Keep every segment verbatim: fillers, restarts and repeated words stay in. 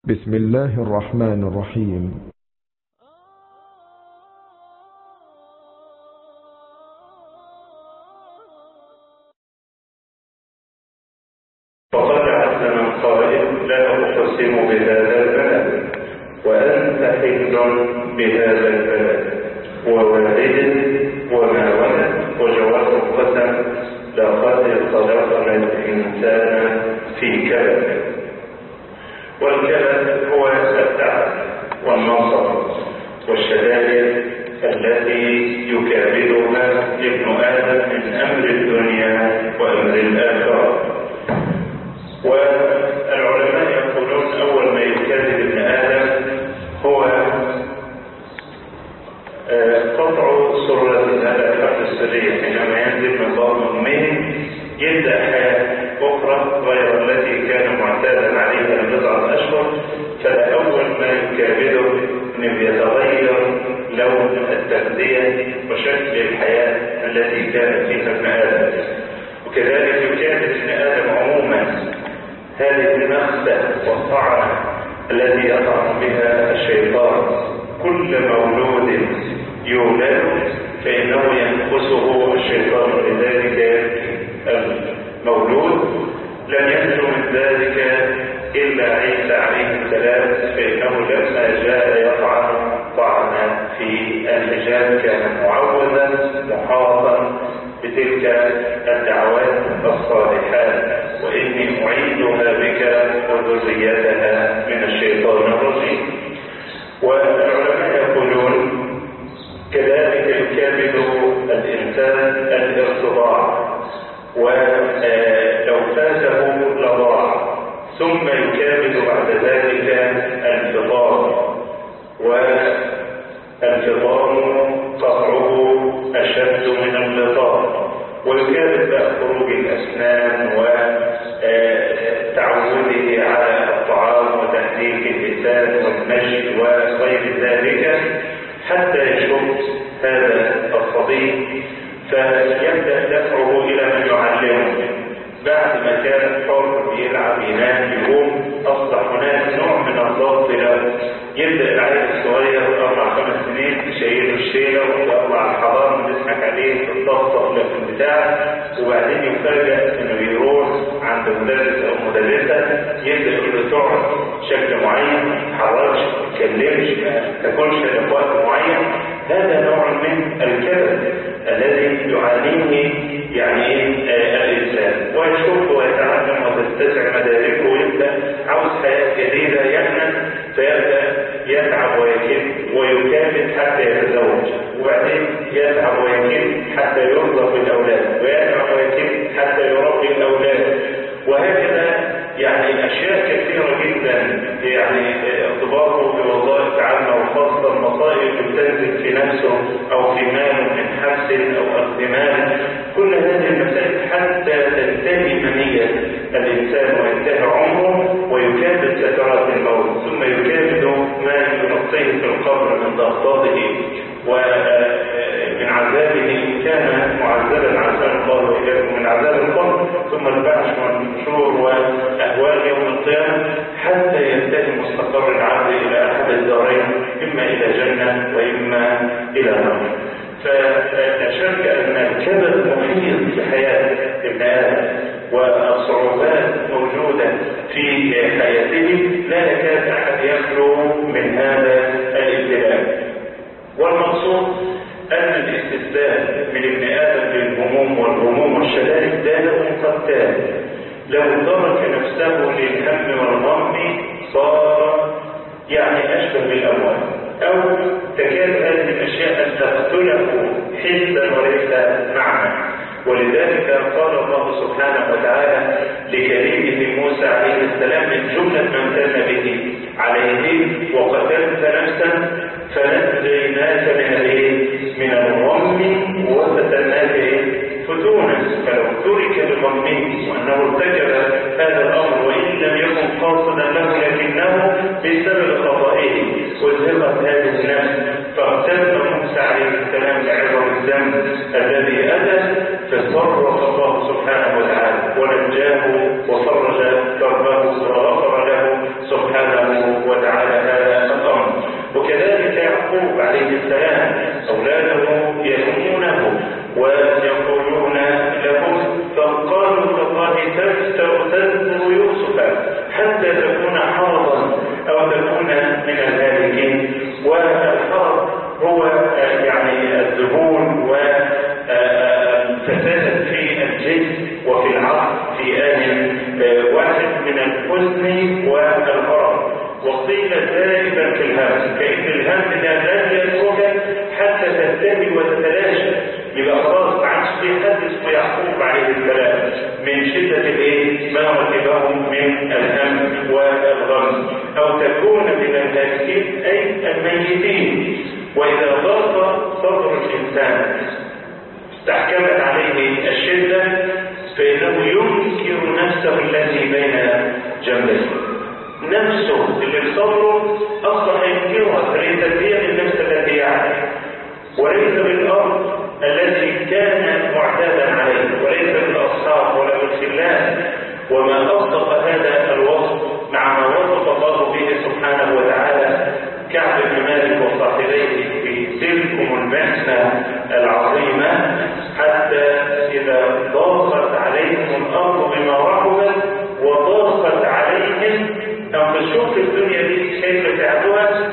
بسم الله الرحمن الرحيم. وقال عز من قائل: لا أقسم بهذا البلد وأنت حل بهذا البلد ووالد وما ولد، وجواب القسم: لقد خلقنا الإنسان في كبد. والكبد هو التعب والنصب والشدائد التي يكابدها ابن آدم من أمر الدنيا وأمر الآخرة. والعلماء يقولون أول ما يكابد ابن آدم هو قطع سرة هذا الحرف السرية، حينما ينزل من بطن أمه يبدأ حياة أخرى غير التي كان معتادا عليها لبضعة أشهر. فأول ما يكابده أنه يتغير لون التغذية وشكل الحياة التي كانت فيها ابن آدم. وكذلك يكابد ابن آدم عموما هذه النخسة والطعنة التي يطعن بها الشيطان. كل مولود يولد فإنه ينقصه الشيطان، لذلك المولود لم ينجو من ذلك إلا عيسى عليه السلام، فإنه لما جاء يطعن طعن في الحجاب كان معوذا محاطا بتلك الدعوات الصالحات: وإني أعيذها بك وذريتها من الشيطان الرجيم. والعلماء يقولون كذلك يكابد الإنسان الارتضاع، ولو فاته لضاع، ثم يكابد بعد ذلك الفطام، والفطام قطعه أشد من اللطام. ويكابد بقى خروج الأسنان وتعوده على الطعام وتحريك اللسان والمشي وغير ذلك، حتى يشب هذا الصبي فيبدأ دفعه إلى من يعلمه. بعد ما كان حر يلعب ينام يقوم، أصبح هناك نوع من الضغط له. يبدأ العيل الصغير أربع خمس سنين تشيله الشيلة ويطلع الحضان ونضحك عليه في الضغط ولا في البتاع، وبعدين يفاجأ إنه يروح عند مدرس أو مدرسة يبدأ يقول له تقعد شكل معين، ما تتحركش، ما تتكلمش، ما تاكلش إلا في وقت معين. هذا نوع من الكبد الذي يعانيه يعني الإنسان، ويشوف ويتعلم وتتسع مداركه ويبدأ عاوز حياة جديدة يحنن، فيبدأ يتعب ويكد ويكابد حتى يتزوج، وبعدين يتعب ويكد حتى يرزق الأولاد، ويتعب ويكد حتى يربي الأولاد، وهكذا يعني أشياء كثيرة جدا. يعني ارتباطه بوظائف عامة وخاصة، المصائب بتنزل في نفسه أو في ماله من حبس أو اغتمال، كل هذه المسائل حتى تنتهي منية الإنسان وينتهي عمره ويكابد سكرات الموت، ثم يكابد ما يغطيه في القبر من ضغطاته ومن عذابه إن كان معذبا عافانا الله وإياكم من عذاب القبر، ثم البعث والنشور وأهوال يوم القيامة، حتى ينتهي مستقر العبد إلى أحد الدارين، إما إلى جنة وإما إلى نار. فلا شك أن الكبد محيط بحياة ابن آدم، والصعوبات موجودة في حياته، لا يكاد أحد يخلو من هذا الابتلاء. والمقصود أن الاستسلام من ابن آدم للهموم والغموم والشدائد داء قد كان. لو ترك نفسه للهم والغم صار يعني أشبه بالأموات، أو تكاد هذه الأشياء أن تقتله حسا وليس معنى. ولذلك قال الله سبحانه وتعالى لكليمه موسى عليه السلام من جملة من كان به عليه: وقتلت نفسا فنجيناك من الايه؟ من الغم وفتناك فتونا. فلو ترك بغمه وانه ارتكب هذا الامر وان لم يكن قاصدا له، لكنه بسبب خطئه وزغت هذه النفس، فاغتنم موسى عليه السلام لعظم الذنب الذي اتى، فصرف الله سبحانه وتعالى ونجاه وفرج كربه وغفر له سبحانه عليه السلام أولاده يلومونه ويقولون له فقالوا تالله تذكر يوسف حتى تكون حرضا أو تكون من الهالكين. والحرض هو يعني الذهول وفساد في الجسم وفي العقل في آن واحد من الحزن والغرض. وقيل ذلك في الهم كأن الهم ده لن يترك حتى تنتهي وتتلاشى، يبقى خلاص ما عادش في حد اسمه يعقوب عليه السلام من شدة الايه ما ركبهم من الهم والغم، او تكون من الهالكين اي الميتين. واذا ضاق صدر الانسان استحكمت عليه الشدة فانه ينكر نفسه التي بين جنبيه، نفسه اللي في صدره اصلا ينكرها، فليست هي النفس التي يعرف وليس بالارض التي كان معتادا عليه، وليس بالاصحاب ولا بالخلان. وما اصدق هذا الوصف مع ما وصف الله به سبحانه وتعالى كعب بن مالك وصاحبيه في تلكم المحنه العظيمه حتى اذا ضاقت عليهم الارض بما رحبت وضاقت عليهم. فشوف الدنيا دي كيف تعبها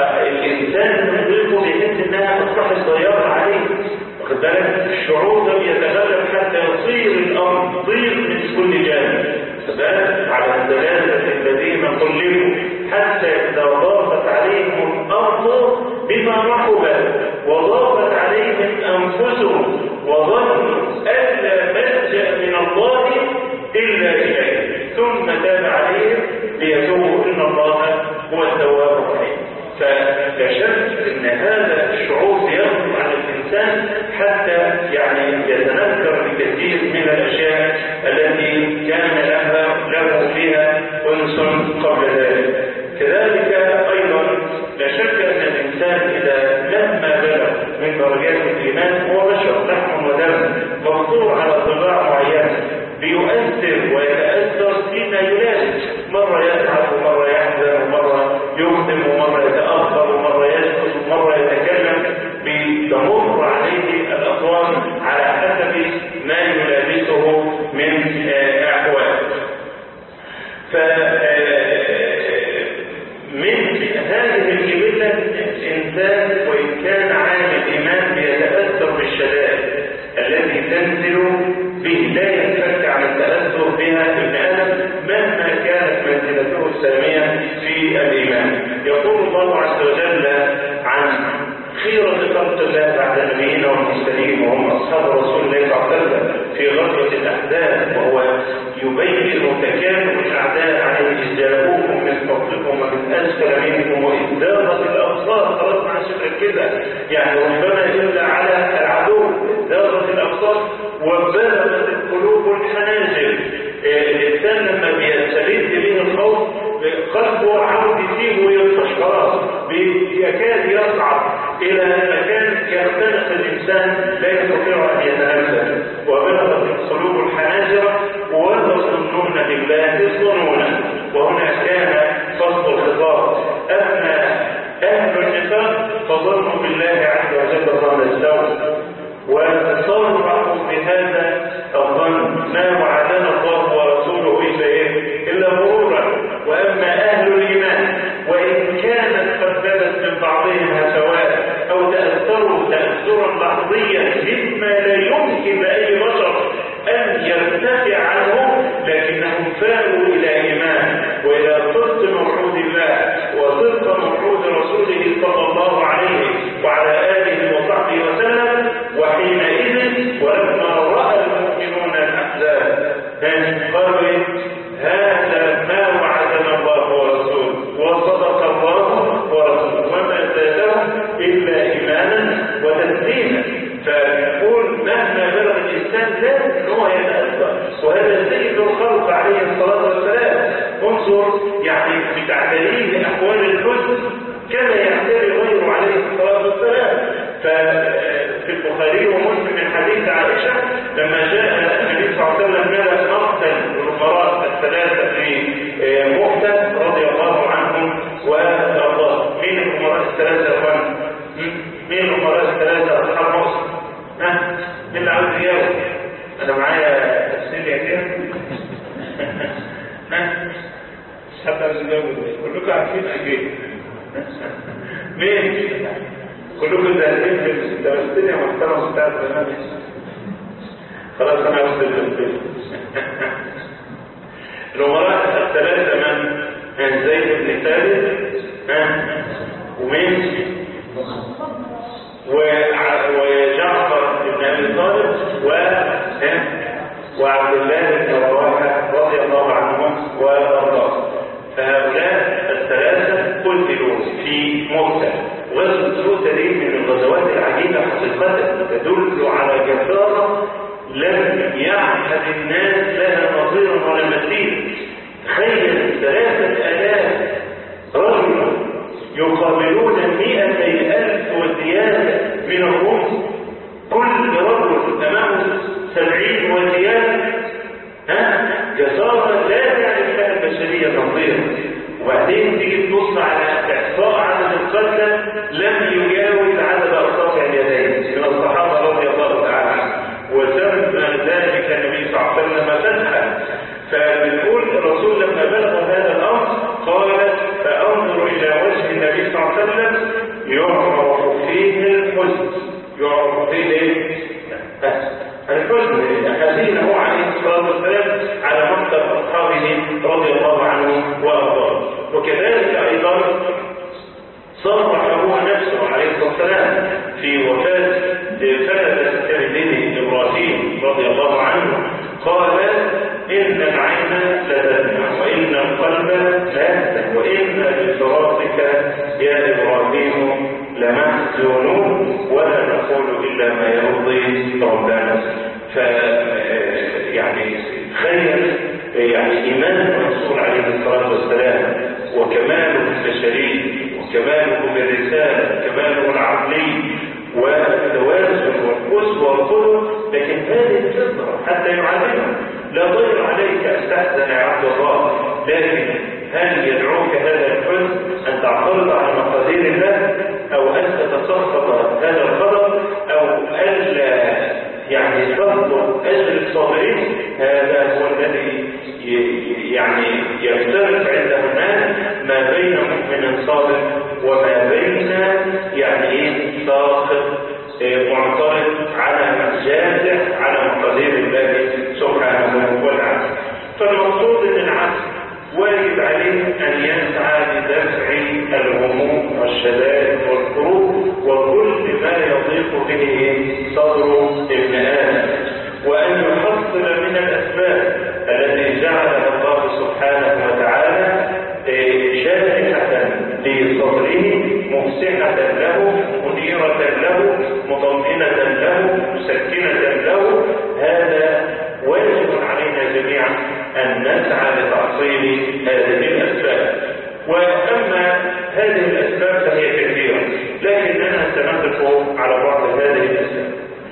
الانسان يضيق بحيث انها تصبح السياره عليه، واخد بالك؟ الشعور ده يتغلب حتى يصير الامر ضيق من كل جانب، فبالك على الثلاثه الذين قلبوا حتى اذا ضاقت عليهم الارض بما رحبت وضاقت عليهم انفسهم وظنوا ان لا ملجا من الله الا اليه ثم تاب عليهم ليتوبوا ان الله هو التواب الرحيم. فلا شك ان هذا الشعور يغلب على الانسان حتى يعني يتنكر بكثير من الاشياء التي كان لها له فيها انس قبل ذلك. كذلك ايضا لا شك ان الانسان اذا لما بلغ من درجات الايمان هو بشر لحم ودم مفطور على طباع معينه بيؤثر ويتاثر فيما يلازم، مره يتعب ومره يحزن ومره يخدم ومره يتاخر ومره يسكت ومره يتكلم، بتمر عليه الاطوار على حسب ما يلابسه من احوال. ف من هذه الجبلة الإنسان وإن كان عالم الإيمان بيتأثر بالشدائد التي تنزل به، لا ينفك عن التأثر بها ابن آدم مهما كانت منزلته السامية في الإيمان. يقول الله عز وجل عن خيرة خلق الله بعد النبيين والمرسلين وهم أصحاب رسول الله صلى الله عليه وسلم في غزوة الأحزاب، وهو يبين تكامل الأعداء عليه جاءوكم من فوقكم ومن أسفل منكم وإذ زاغت الأبصار، خلاص مع شكل كده يعني ربما إلا على العدو زاغت الأبصار وبلغت القلوب الحناجر. الإنسان لما بيستلذ به الخوف قلبه عاوز يسيبه ويطفش خلاص، بيكاد يصعد إلى مكان يختنق الإنسان لا يستطيع أن يتنفس. وبلغت القلوب الحناجر وتظنون بالله الظنون. وهنا كان فصل الخطاب، أما أهل النفاق فظنوا بالله عز وجل ظن السوء وصرحوا بهذا الظن ما وعدنا الله ورسوله إلا إيه؟ إلا غرورا. وأما أهل الإيمان وإن كانت قد بدت من بعضهم هفوات أو تأثروا تأثرا لحظيا مما لا يمكن لأي بشر أن يرتفع عنه، لكنهم فاءوا إلى إيمان وإلى صدق موعود الله وصدق موعود رسوله صلى الله عليه وعلى آله وصحبه وسلم. وحينئذ ولما رأى المؤمنون الأحزاب قالوا هذا ما وعدنا الله ورسوله وصدق الله ورسوله وما زادهم إلا إيمانا وتسليما. فيقول مهما بلغ الإنسان لازم أن هو يتأثر، وهذا سيد الخلق عليه الصلاة والسلام. انظر يعني بتعديل أحوال الحزن كما يعتري غيره عليه الصلاة والسلام. ففي البخاري ومسلم من حديث عائشة لما جاء النبي صلى الله عليه وسلم ملأ مقتل الأمراء الثلاثة في مؤتة رضي الله عنهم وأرضاه. مين الأمراء الثلاثة؟ بتاع الزجاج كلكم عارفين اكيد. مين؟ كلكم زهقين في التمثيل يا محترم بتاع زمان. خلاص انا وصلت للفيلم. الامراء الثلاثه من؟ من زيد بن ثابت ها ومين؟ وجعفر بن ابي طالب و وعبد الله بن رواحه رضي الله عنهم وارضاهم. فهؤلاء الثلاثه قتلوا في مؤتة. غزوه مؤتة دي من الغزوات العجيبه حقيقه، تدل على جساره لم يعهد الناس لها نظيرا ولا مثيل. تخيل ثلاثه الاف رجل يقابلون مئتي الف وزياده من الروم، كل رجل امامه سبعين وزياده. ها جساره لا تعرف لها البشريه نظيرا. وبعدين تيجي تبص على احصاء عدد القتلى لم يجاوز عدد اصابع اليدين من الصحابه رضي الله تعالى عنهم، وسمى ذلك النبي صلى الله عليه وسلم فتحا. فبنقول الرسول لما بلغ هذا الامر قال فانظر الى وجه النبي صلى الله عليه وسلم يعرف فيه الحزن. يعرف فيه ايه؟ الحزن حزينه عليه الصلاه والسلام على مقتل اصحابه رضي الله عنهم وارضاهم. وكذلك ايضا صرح هو نفسه عليه الصلاه والسلام في وفاه فلسه ابنه ابراهيم رضي الله عنه، قال ان العين لتدمع وان القلب لا يحزن وان بفراقك يا ابراهيم لمحزونون ولا نقول الا ما يرضي ربنا. ف يعني تخيل يعني ايمان الرسول عليه الصلاه والسلام وكماله البشري وكماله بالرساله وكماله العقلي والتوازن والاسوه والقدوه، لكن هذه الفطره حتى يعلمها لا ضير عليك ان تحزن يا عبد الله، لكن هل يدعوك هذا الحزن ان تعترض على مقادير الله او ان تتسخط هذا القدر او الا يعني تطلب اجر الصابرين؟ هذا هو الذي يعني يفترق عند الناس ما بين مؤمن صادق وما بين يعني ايه ساخط معترض على جازع على مقادير الله سبحانه وتعالى. فالمقصود ان العبد واجب عليه ان يسعى لدفع الهموم والشدائد والكروب وكل ما يضيق به صدر ابن ادم، وان يحصل من الاسباب التي جعلها الله سبحانه وتعالى شارحه لصدره مفسحه له منيره له مطمئنه له مسكنه له. هذا واجب علينا جميعا ان نسعى لتحصيل هذه الاسباب. واما هذه الاسباب فهي كثيره، لكننا سنقف على بعض هذه الاسباب.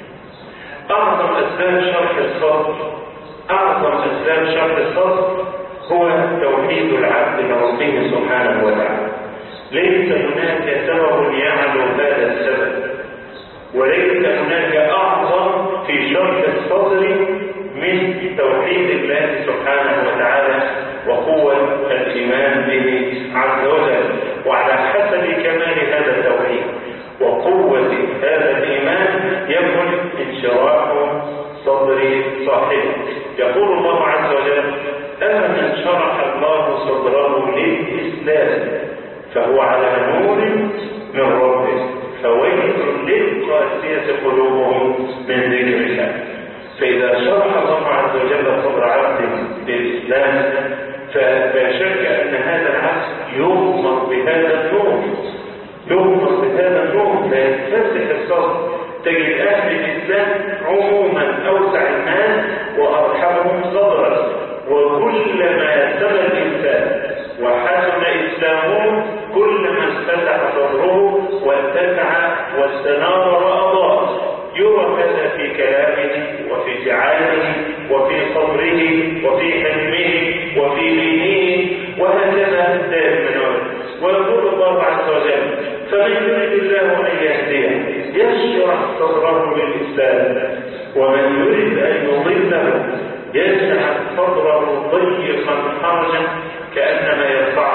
اعظم اسباب شرح الصدر اعظم اسباب شرح الصدر هو توحيد العبد لربه سبحانه وتعالى. ليس هناك سبب يعلو هذا السبب، وليس هناك اعظم في شرح الصدر من توحيد الله سبحانه وتعالى وقوة الإيمان به عز وجل. وعلى حسب كمال هذا التوحيد وقوة هذا الإيمان يكون انشراح صدر صاحبه. يقول الله عز وجل أمن شرح الله صدره للإسلام فهو على نور من ربه فويل للقاسية قلوبهم من ذكر الله. فإذا شرح الله عز وجل صدر عبد للإسلام فلا شك أن هذا العبد يغمر بهذا النور يغمر بهذا النور فيتفتح الصدر. تجد أهل الإسلام عموما أوسع الناس وأرحمهم صدرا، وكلما سمى الإنسان وحسن إسلامه كلما انفتح صدره واتسع واستنار وأضاء. يرى هذا في كلامه وفي فعاله وفي صبره وفي حلمه وفي دينه وهكذا دائما. ويقول الله عز وجل فمن يريد الله ان يهديه يشرح صدره للاسلام ومن يريد ان يضله يجعل صدره ضيقا حرجا كانما يصعد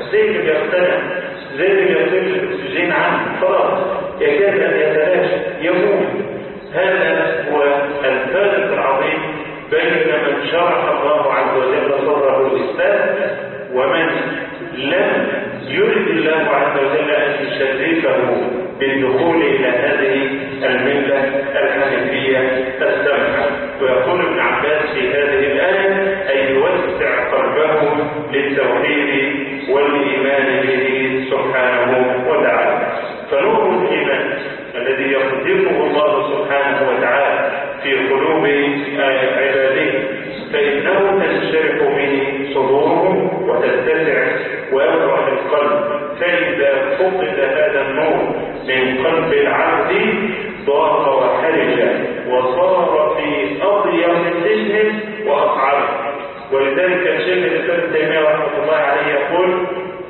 زي اللي بيقتنع، زي اللي بيقتنع الأكسجين عنه خلاص يكاد أن يتلاشى يموت. هذا هو الفارق العظيم بين من شرح الله عز وجل صدره الإسلام ومن لم يرد الله عز وجل أن يشرفه بالدخول إلى هذه الملة الحنيفية السمحة. ويقول ابن عباس في هذه الآية أي يوسع قلبه للتوحيد والإيمان به سبحانه وتعالى. فنور الإيمان الذي يقدمه الله سبحانه وتعالى في قلوب عباده فإنه تنشرح به صدورهم وتتسع ويفرح القلب. فإذا فقد هذا النور من قلب العبد ضاق وحرج وصار في أضيق سجن وأصعب. ولذلك الشيخ الإسلام ابن تيمية رحمه الله عليه يقول: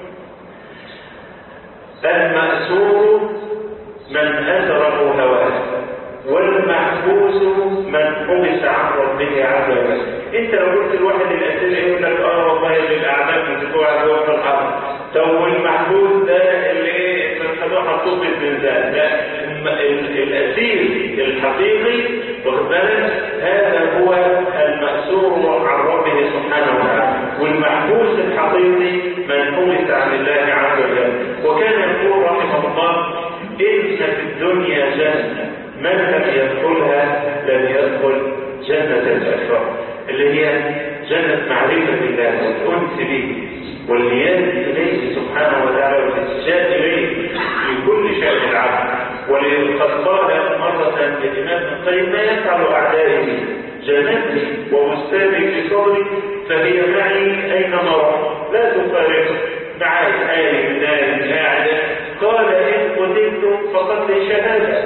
المأسور من أسره هواه والمحبوس من حبس عن ربه عز وجل. انت لو قلت الواحد الاسئله يقول لك اه والله اللي الاعداء بتدفعوا على وقت الارض. طب والمحبوس ده اللي ايه بنخلوه حطوه في الزنزانه، ده الاسير الحقيقي واخد بالك هذا هو المأسور عن ربه سبحانه وتعالى، والمحبوس الحقيقي من حبس عن الله عز وجل. وكان يقول رحمه الله: إن في الدنيا جنة من لم يدخلها لم يدخل جنة الآخرة، اللي هي جنة معرفة الله والأنس به والنيات إليه سبحانه وتعالى والاتجاه إليه في كل شأن العبد. ولقد قال مرة الإمام ابن القيم: ما يفعل أعدائي جنتي وبستاني في صدري فهي معي أينما رحت لا تفارق معي آلي من آلي قاعدة. قال: إن قتلت فقد لي شهادة،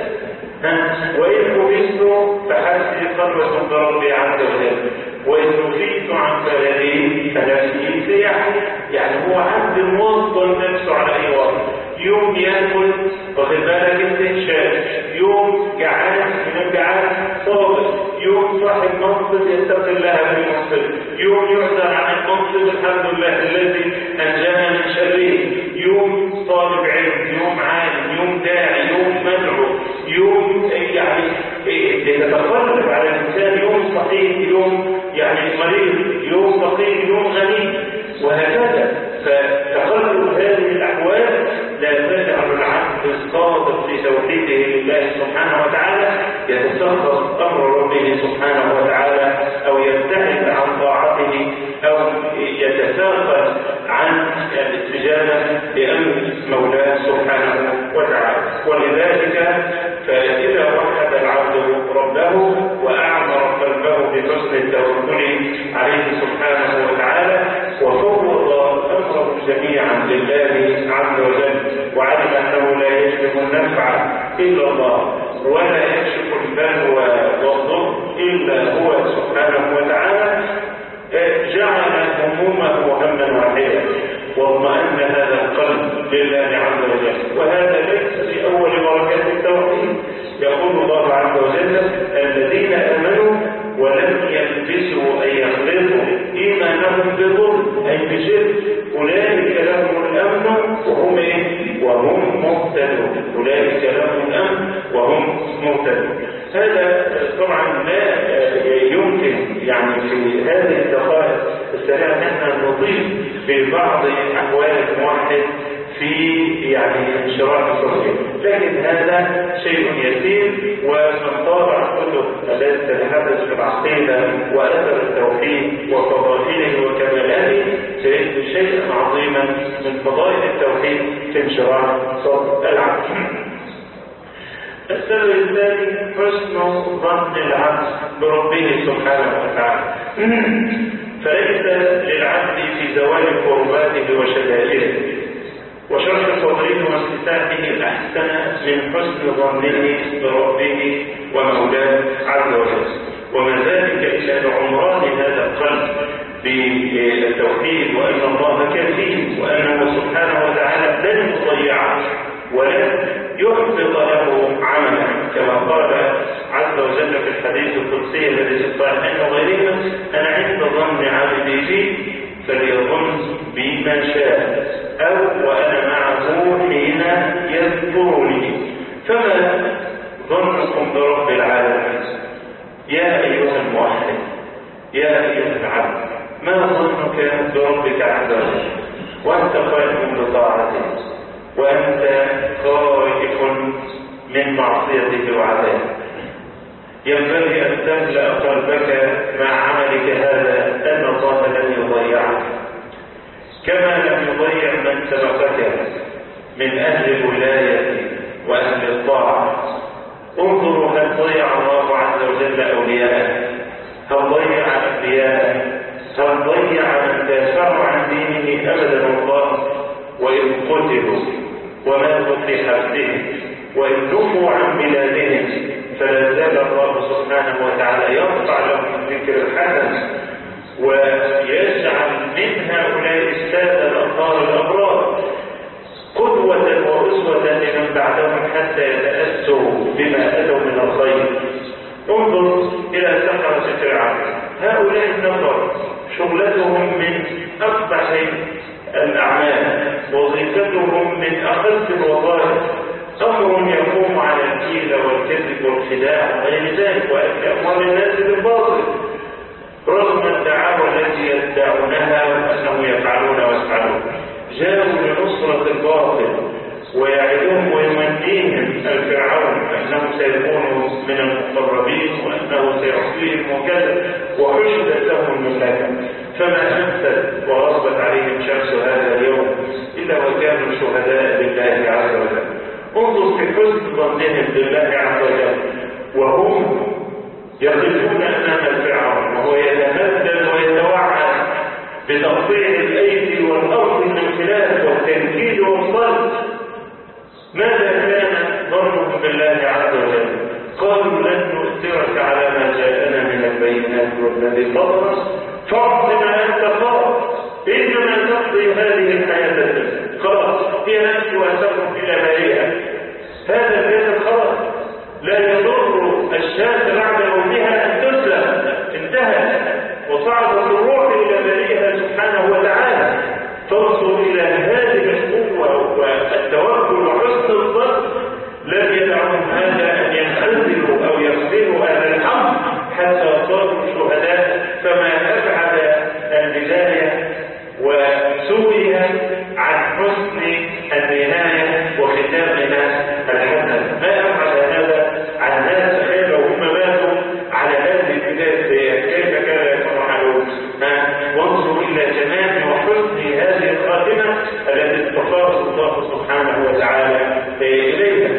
وإن حبست فحسبي قربة بربي عز وجل، وإن نفيت عن بلدي فنفسي سياحة. يعني هو عبد موطن نفسه على أي وقت، يوم يأكل واخد بالك استنشاق، يوم جعان من جعان صابر، يوم صاحب منصب يتقي الله في منصب، يوم يعذر عن المنصب الحمد لله الذي أنجانا من شره، يوم طالب علم، يوم عالم، يوم داعي، يوم مدعو، يوم يعني يتقلب على الإنسان، يوم صحيح، يوم يعني مريض، يوم فقير، يوم غني، وهكذا. فتقلب هذه الأحوال لا تجعل العبد الصادق في توحيده لله سبحانه وتعالى يتسخط أمر ربه سبحانه وتعالى أو يبتعد عن طاعته أو يتساقط عن الاستجابة لأمر مولاه سبحانه وتعالى. ولذلك فإذا وحد العبد ربه وأعمر قلبه بحسن التوكل عليه سبحانه وتعالى وفوض أمره جميعا لله عز وجل وعلم أنه لا يجلب النفع إلا الله ولا يكشف البلوى والضر إلا هو سبحانه وتعالى، جعل همومه هما واحدا واطمأن هذا القلب لله عز وجل. وهذا ليس في أول بركات التوحيد. يقول الله عز وجل: الذين آمنوا ولم يلبسوا أي يخلطوا إيمانهم بظلم أي بشرك أولئك لهم الأمن وهم إيه؟ وهم مهتدون. أولئك لهم الأمن وهم مهتدون. هذا طبعا لا يمكن يعني في هذه الدقائق السريعة نحن نضيف في بعض أحوال الموحد في يعني انشراح الصدر، لكن هذا شيء يسير. ومن طالع الكتب التي تتحدث في العقيدة وأثر التوحيد وفضائله وكمالاته سيجد شيئا عظيما من فضائل التوحيد في انشراح صدر العبد. السبب الثاني حسن ظن العبد بربه سبحانه وتعالى. فليس للعبد في زوال قرباته وشدائده وشرح صدره واستفتاحه الأحسن من حسن ظنه بربه ومولاه عز وجل، وما ذلك إلا لعمران هذا القلب بالتوحيد وأن الله كفيل وأنه سبحانه وتعالى لن يضيعه ولن يحبط له عملا، كما قال عز وجل في الحديث القدسي الذي في الصحيحين وغيرهما: أنا عند ظن عبدي بي فليظن بي ما شاء اذكروني. فما ظنكم برب العالمين؟ يا أيها الموحد، يا أيها العبد، ما ظنك بربك عز وجل وأنت قائم بطاعته وأنت خائف من معصيته وعذابه؟ ينبغي أن تملأ قلبك مع عملك هذا أن الله لن يضيعك، كما لم يضيع من سبقك من أهل الولاية وأهل الطاعة. انظروا هل ضيع الله عز وجل أولياءه؟ هل ضيع أنبياءه؟ هل ضيع من دافعوا عن دينه؟ أبدا والله. وإن قتلوا وماتوا في حبسهم وإن نفوا عن بلادهم فلا زال الله سبحانه وتعالى يقطع لهم الذكر الحسن ويجعل من هؤلاء السادة الأطهار الأبرار قدوة وأسوة لمن بعدهم حتى يتأسوا بما أتوا من الخير. انظر إلى سحرة فرعون، هؤلاء النفر شغلتهم من أقبح الأعمال، وظيفتهم من أخذ الوظائف، أمر يقوم على الحيلة والكذب والخداع وغير ذلك وأكل أموال الناس بالباطل، رغم الدعاوى التي يدعونها وأنهم يفعلون ويفعلون. جاءوا لنصرة الباطل ويعدهم ويمنيهم الفرعون أنهم سيكونوا من المقربين وأنه سيعطيهم وكذا، وحشدت لهم المملكة. فما أمثل وغصبت عليهم شمس هذا اليوم إلا وكانوا شهداء لله عز وجل. انظر في حسن ظنهم بالله عز وجل وهم يقفون أمام الفرعون وهو يتمدد ويتوعد بتقطيع الأيدي والأرض من خلال والتنكيل والصلب. ماذا كان ظنهم بالله عز وجل؟ قالوا لن نؤثرك على ما جاءنا من البينات والذي فضلنا فاقض ما أنت قاض إنما تقضي هذه الحياة الدنيا. خلاص هي نفس وأسرهم إلى بريئة، هذا البيت خلاص لا يضر الشاة بعد موتها أن تسلم، انتهت وصعدت الروح إلى بريئها سبحانه وتعالى. فانظر إلى هذه القوة والتوكل وحسن الظن، لم يدعهم هذا أن ينخذلوا أو يخذلوا أهل الحق حتى صاروا شهداء. فما أبعد البداية وسويها عن حسن النهاية وختامها الحسن. ما أبعد هذا عن ناس تخيل وهم ماتوا على هذه البداية كيف كان يفرحون. وانظروا إلى جمال وحسن هذه الخاتمة التي استفاض الله سبحانه وتعالى إليها.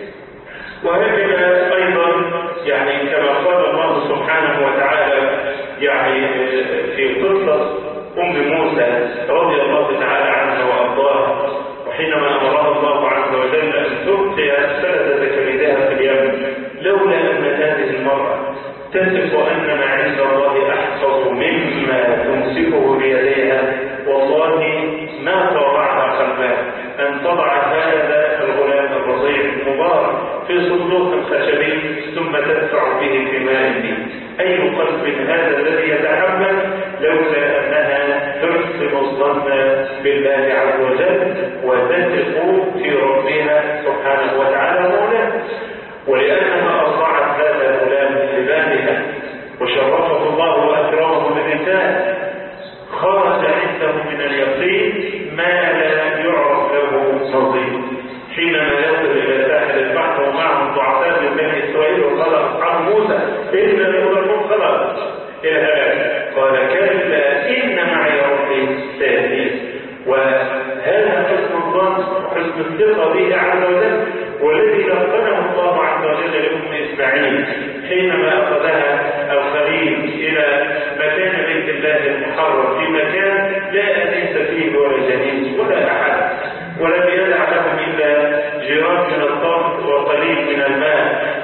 وهكذا أيضا يعني كما قال الله سبحانه وتعالى يعني في قصة أم موسى رضي الله تعالى عنها وأرضاها، وحينما أمرها الله عز وجل أن تبقي سلسلة كبدها في اليم لولا أن هذه المرأة تثق أن ما عند الله أحفظ مما تمسكه بيديها والله ما طاوعها قلبها أن تضع هذا الغلام الرضيع المبارك في صندوق خشبي ثم تدفع به في ماء النيل. أي قلب هذا الذي يتحمل لولا أنها تحسن الظن بالله عز وجل وتثق في ربها سبحانه وتعالى مولاه. ولأنها أرضعت هذا الغلام لبابها وشرفه الله وأكرمه بالرسالة خرج عنده من اليقين ما لا يعرف له نظير. حينما يصل إلى ساحل البحر ومعهم ضعفاء من بني إسرائيل وقال أصحاب موسى إن لكم خلاص إلهاك قال كلا إن معي ربي سيهدين. وهذا حسن الظن وحسن الثقة به عز وجل والذي لقنه الله عز وجل لأم إسماعيل حينما أخذها الخليل إلى مكان بيت الله المحرم في مكان لا أنيس فيه ولا جنين ولا أحد ولم يدع لهم إلا جيران من الطرف وقليل من الماء.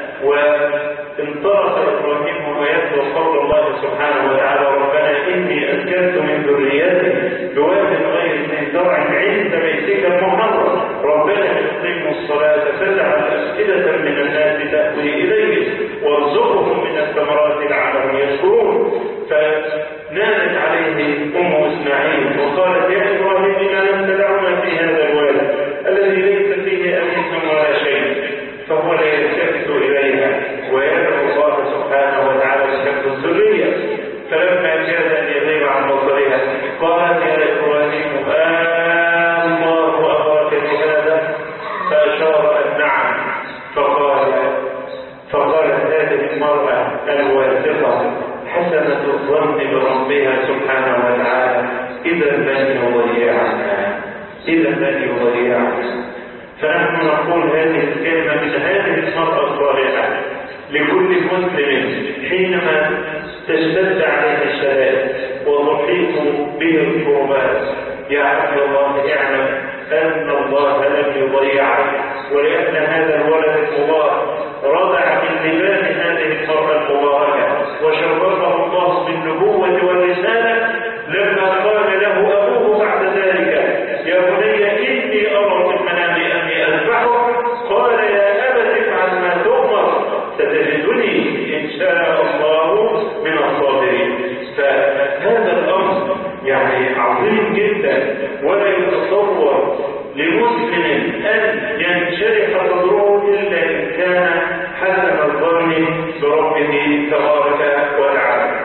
وانطلق إبراهيم ويتلو قول الله سبحانه وتعالى ربنا إني أسكنت من ذريتي بواد غير ذي زرع عند بيتك المحرم ربنا يقيموا الصلاة فاجعل أفئدة من الناس تأوي إليه وارزقهم من الثمرات لعلهم يشكرون. فنادت عليه أم إسماعيل وقالت يا إبراهيم إنا لم تدعنا في هذا الواد الذي ليس فيه أبيك ولا إلا الذي يضيعه. فنحن نقول هذه الكلمة من هذه المرأة الصالحة لكل مسلم حينما تشتد عليه الشدائد وتحيط به الكربات: يا عبد الله اعلم أن الله لم يضيعك، ولأن هذا الولد المبارك رضع من لبان هذه المرأة المباركة وشرفه الله بالنبوة والرسالة، لما قال له أبوه بعد ذلك: يا بني إني أرى في المنام أني أذبحك، قال: يا أبت افعل ما تؤمر، ستجدني إن شاء الله من الصابرين. فهذا الأمر يعني عظيم جدا، ولا يتصور لمسلم أن ينشرح صدره إلا إن كان حسن الظن بربه تبارك وتعالى.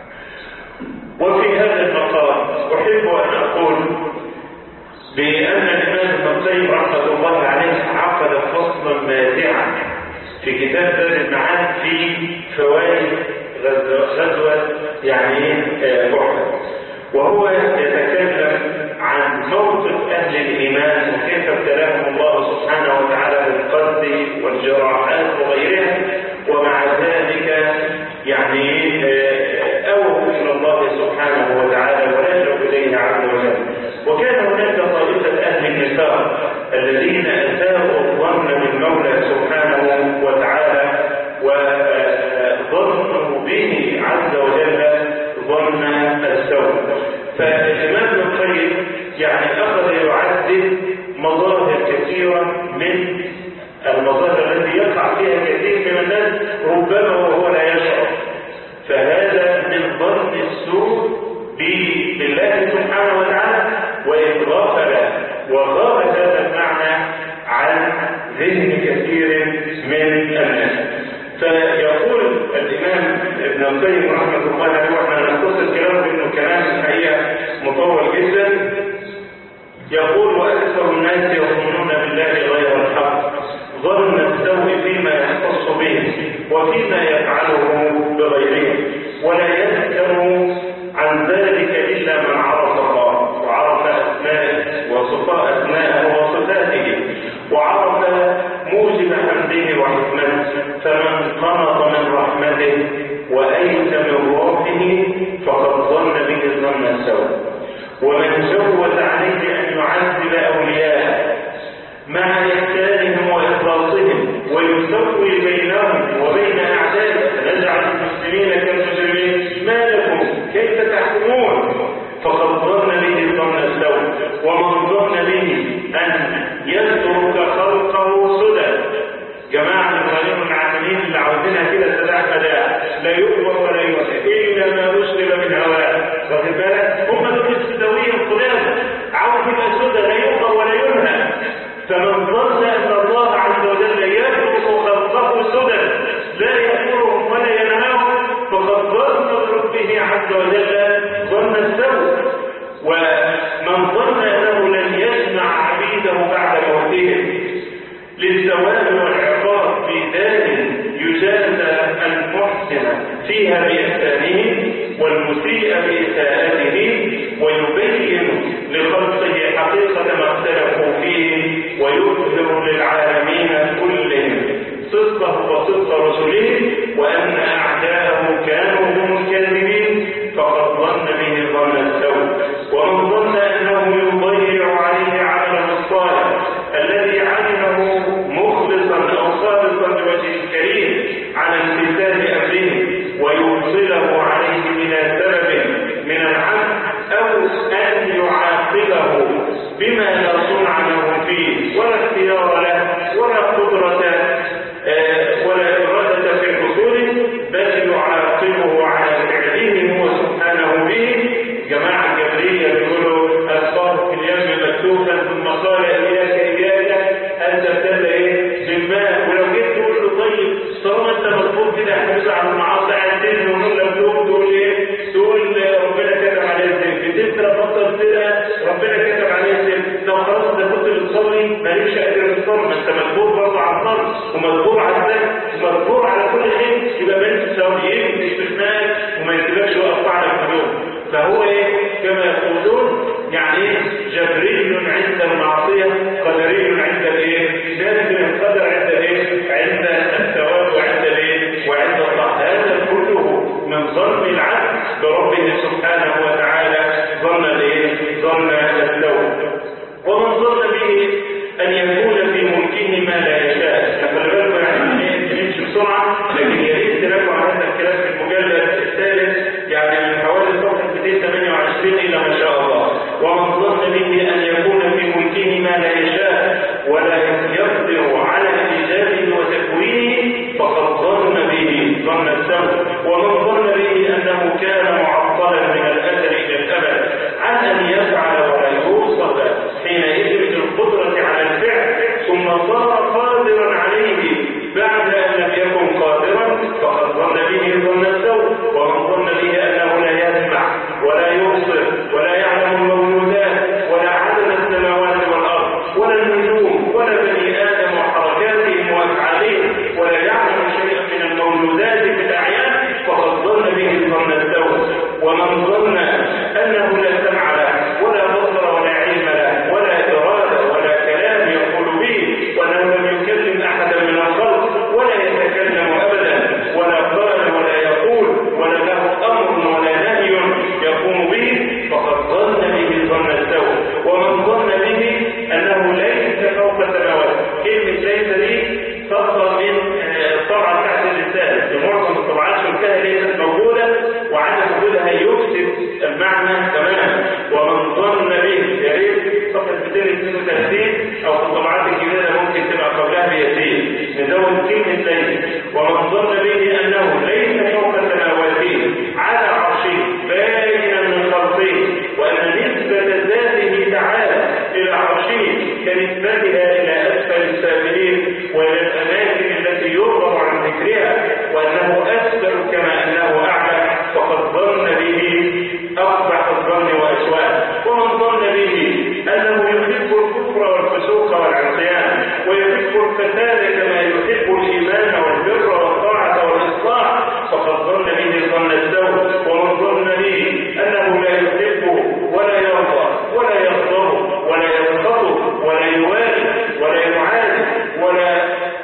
وفي هذا المقام أحب أن أقول بأن الإمام ابن القيم رحمة الله عليه عقد فصلا ماتعا في كتاب زاد المعاد في فوائد غزوة يعني أحد، وهو يتكلم عن موقف أهل الإيمان وكيف ابتلاهم الله سبحانه وتعالى بالقتل والجراحات وغيرها، ومع ذلك يعني أووا إلى الله سبحانه وتعالى ولجوا إليه عز وجل. وكان هناك طائفة أهل النفاق الذين أساءوا الظن بالمولى سبحانه وتعالى وظنوا به عز وجل ظن السوء. فالإمام ابن القيم يعني أخذ يعدد مظاهر كثيرة من المظاهر التي يقع فيها كثير من الناس ربما وهو لا يشعر. فهذا من ظن السوء بالله سبحانه وتعالى، وإن غفل وغاب هذا المعنى عن ذهن كثير من الناس. فيقول الإمام ابن القيم رحمة الله عليه، وإحنا نختصر كلامه لأنه كلام الحقيقة مطول جدا، يقول: وأكثر الناس يظنون بالله غير الحق ظن السوء فيما يختص به وفيما يفعله بغيره، ولا يذكر عن ذلك إلا من عرف الله وعرف أسماءه وصفاء أسماءه وصفاته وعرف موجب حمده وحكمته، فمن قنط من رحمته وأيس من روحه فقد ظن به ظن السوء. ومن جوز عليه أن يعذب أولياءه مع إحسانهم وإخلاصهم ويسوي بينهم وبين أعدائه، نجعل المسلمين كالمجرمين، ما لكم كيف تحكمون، فقد ظن به ظن السوء. ومن ظن به أن يترك خلقه سدى، جماعة الغنيم العاملين اللي عاوزينها كده سداح مداح، لا يؤمر ولا يؤمر إلا ما نشرب من هواه، واخد بالك؟ هم دول السداوية القدامى، عاوز يبقى سدى لا يؤمر ولا ينهى. فمن ظن أن الله عز وجل يترك خلقه سدى لا يأمرهم ولا ينهاهم فقد ظن بربه عز وجل ظن السوء. ومن ظن أنه لن يجمع عبيده بعد موتهم للزوال والعقاب في دار يجازى المحسن فيها بإحسانه والمسيء بإساءته ويبين لخلقه حقيقة ما اختلفوا فيه ويظهر للعالمين كلهم صدقه وصدق رسله وأن أعداءه كانوا هم الكاذبين فقد ظن به ظن السوء. ومن ظن أنه يضيع عليه عمله الصالح الذي عمله مخلصا أو صادقا لوجه الكريم على امتثال أمره ويوصله عليه بلا سبب من العمل أو أن يعاقبه بما لا صنع له فيه ولا اختيار له ولا قدرة ولا إرادة في حصوله، بل يعاقبه على فعله هو سبحانه به. جماعة جبرية بيقولوا أصبحت في اليم مكتوفا ثم قال إياك إياك أن تبتل إيه بالماء. ولو جيت تقول له طيب طالما أنت مطلوب كده هتنزع على المعاصي عندنا ونقول لك تقول إيه؟ تقول ربنا كتب عليه الذنب، تسرى بطل كده ربنا كتب عليه الذنب. لو خلاص أنت كنت بتصلي ماليش قادر تصلي، ما أنت مجبور برضه على الصلاة ومجبور على الذنب ومجبور على كل شيء، يبقى بنت تساويين استثناء وما يسيبكش وقف على القلوب. فهو ايه كما يقولون يعني جبري عند المعاصي ما لا يشاء. خلي بالكم يعني نمشي بسرعه، لكن يا ريت تراجعوا على هذا الكلام في المجلد الثالث، يعني من حوالي صفحه مئتين وثمانية وعشرين الى ما شاء الله. ومن ظن به ان يكون في ملكه ما لا يشاء ولا يقدر على ايجاده وتكوينه فقد ظن به ظن السوء. ومن ظن به انه كان معطلا من الازل الى الابد عن ان يفعل ولا يوصف حينئذ بالقدره على الفعل ثم صار قادرا عليه بعد ان لم يكن قادرا فقد ظن به ظن السوء. ومن ظن به انه لا يسمع ولا يبصر ولا يعلم الموجودات ولا عدد السماوات والارض ولا النجوم ولا بني ادم وحركاتهم وافعالهم ولا يعلم شيئا من الموجودات في الاعيان فقد ظن به ظن السوء. ومن ظن انه لا سمع له ولا بصر ولا علم له ولا اراده ولا كلام يقول به وانه لم يكلم احدا من الخلق ولا يتكلم ابدا ولا قال ولا يقول ولا له امر ولا نهي يقوم به فقد ظن به ظن السوء. ومن ظن به انه ليس فوق السماوات، كلمه ليس دي تظهر من الطبعه تحت اللسان، في معظم الطبعات شفتها ليست موجوده وعدم وجودها يفسد المعنى تماما. ومن ظن به، يا ريت صفحه مئتين واثنين وثلاثين او في الطبعات الجديده ممكن تبقى قبلها بيسير نزود كلمه ليس. ومن ظن به انه ليس فوق سماواته على عرشه باينا من خلقه وان نسبه ذاته تعالى الى عرشه كنسبتها الى اسفل السافلين والى الاماكن التي يرغب عن ذكرها وانه اسفل كما انه اعلى فقد ظن به اقبح الظن واسواه. ومن ظن به انه يحب الكفر والفسوق والعصيان ويحب الفساد كما يحب الايمان والبر والطاعه والاصلاح فقد ظن به ظن السوء. ومن ظن به انه لا يحب ولا يرضى ولا يغضب ولا يسخط ولا يوالي ولا يعادي ولا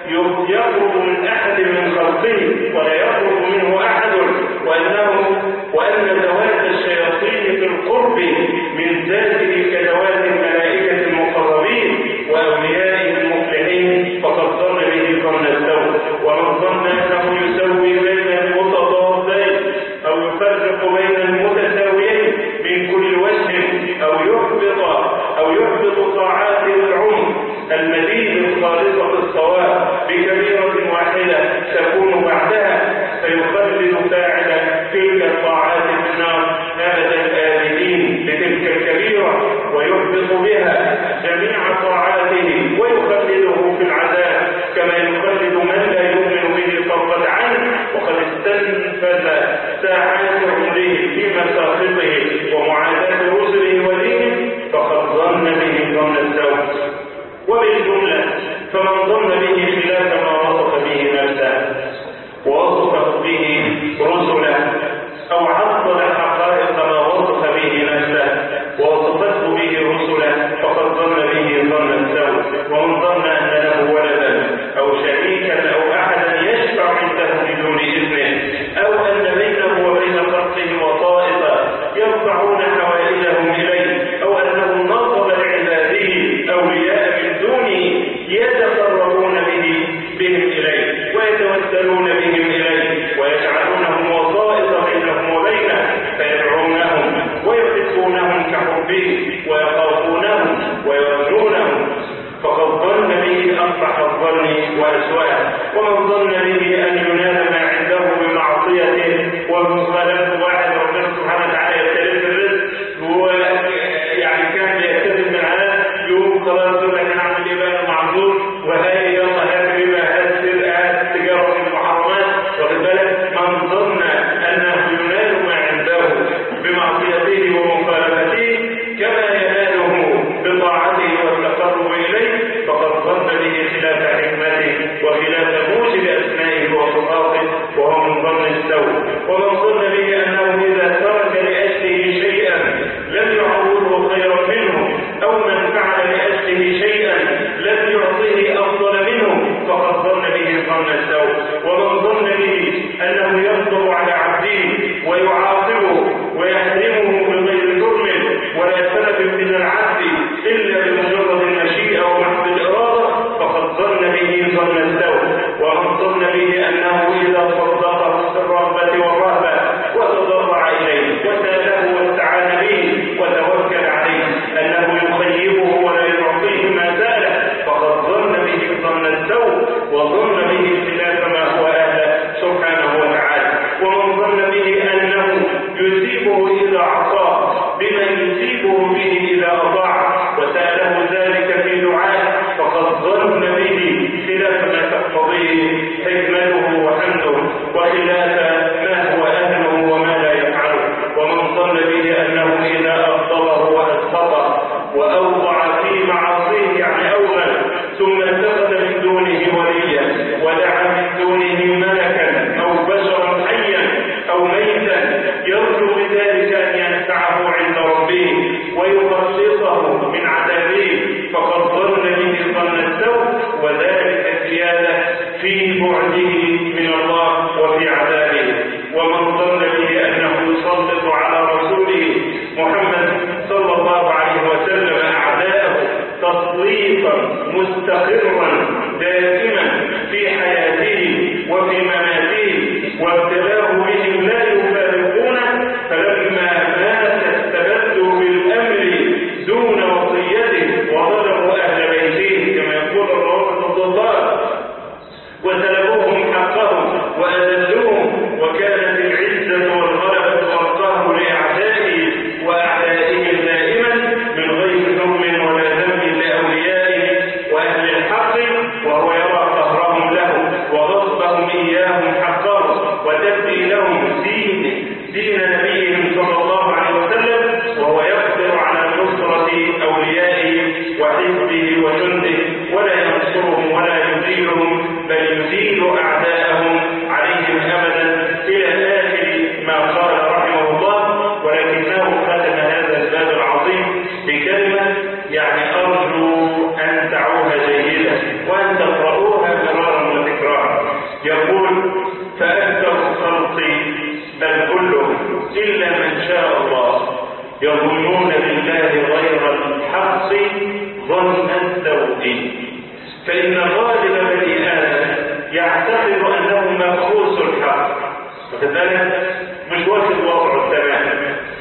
يقرب من احد من خلقه ولا يقرب منه احد وانه وان ذوات الشياطين في القرب من ذاته كذوات الملائكه المقربين واوليائه المفلحين فقد ظن به ظن السوء. ومن ظن انه يسوي بين المتضادين او يفرق بين المتساويين من كل وجه او يحبط او يحبط طاعاته العمر المدين الخالصه الصواب بكبيره واحده تكون بعدها فيخلد فاعل تلك الطاعات في النار ابد الابدين لتلك الكبيره ويحبط بها جميع طاعاته ويخلده في العذاب كما يخلد من لا يؤمن به طرفه عين وقد استنفذ ساعات عمره في مساخطه ومعاداه رسله ودينه فقد ظن به ظن السوء. وبالجمله فمن ظن به خلاف ما وصف به نفسه ووصف به رسله او عطل حقائق ما وصف به نفسه ووصفته به رسله فقد ظن به ظن السوء. ومن ظن ان له ولدا او شريكا او احدا يشفع عنده بدون اذنه او ان بينه وبين خلقه وطائفه يرفعون حوائجهم اليه او انه نصب لعباده اولياء من دونه يتقربون به بهم اليه ويتوسلون بهم اليه ويجعلونهم وسائط بينهم وبينه فيدعونهم ويحبونهم كحبه ويخافونهم ويرجونهم فقد ظن به اقبح الظن واسواه. ومن ظن به ان ينال ما عنده بمعصيته ومخالفه واحد ربنا سبحانه وتعالى يختلف الرزق هو يعني كان بيكتسب من هذا يوم خلاص يقول لك انا اعمل ايه بقى معذور وهاي يلا هات ربا هات سرقه هات تجاره من المحرمات واخد بالك. من ظن انه ينال ما عنده بمعصيته ومخالفته كما يناله بطاعته والتقرب اليه فقد ظن به خلاف حكمته وخلاف موجب اسمائه وصفاته وهو من ظن السوء. ومن ظن به ان في بعده من الله وفي عذابه. ومن ظن به أنه يسلط على رسوله محمد صلى الله عليه وسلم أعداءه تسليطا مستقرا دائما في حياته وفي مماته وابتلاه بهم لا يفارقونه، فلما مات استبدوا بالأمر دون وصيته وظلموا أهل بيته كما يقول الروافض الضلال وسلبوهم حقهم وأذلوهم، وكانت العزة والغلبة والقهر لأعدائه وأعدائهم دائما من غير ظلم ولا ذنب لأوليائه وأهل الحق، وهو يرى قهرهم له وغصبهم إياهم حقهم وتبديلهم دين دين نبيهم صلى الله عليه وسلم، وهو يقدر على نصرة أوليائه وحزبه وجنده ولا ينصرهم ولا يزيلهم بل يزيل أعداءهم عليهم أبدا إلى آخر ما قال رحمه الله. ولكنه ختم هذا الباب العظيم بكلمة يعني أرجو أن تعوها جيدا وأن تقرؤوها مرارا وتكرارا. يقول: فأكثر الخلق بل كلهم إلا من شاء الله يظنون بالله غير الحق ظن السوء، فإن غالب بني آدم يعتقد أنه مأخوذ الحق، وكذلك مش واخد وضعه تماما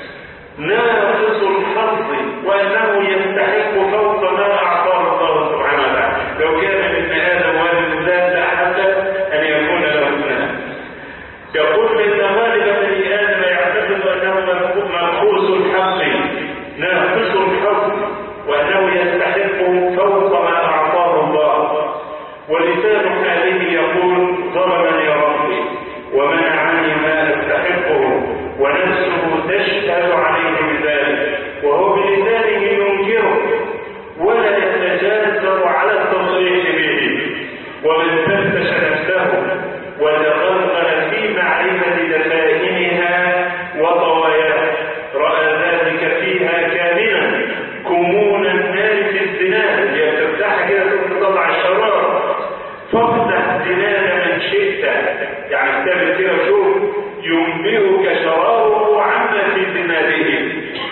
ناقص الحظ، وأنه يستحق فوق ما أعطاه الله سبحانه وتعالى. لو كان ابن آدم والد الله لأحب أن يكون له ابنان. يقول: إن غالب بني آدم يعتقد أنه مأخوذ الحق ناقص الحظ، وأنه يستحق فوق ما أعطاه الله، ولسان حاله يقول: ظلمني ربي ومنعني ما أستحقه، ونفسه تشهد عليه بذلك، وهو بلسانه ينكره ولا يتجاسر على التصريح به. ومن فتش نفسه وتغلغل في معرفة دفائنها وطواياها رأى ذلك فيها كامنا كمون النار في الزناد. هي بتفتح كده تطلع الشرار، فافتح زناد من شئت، يعني كتاب كده شوف ينبئك شراره عما في زناده.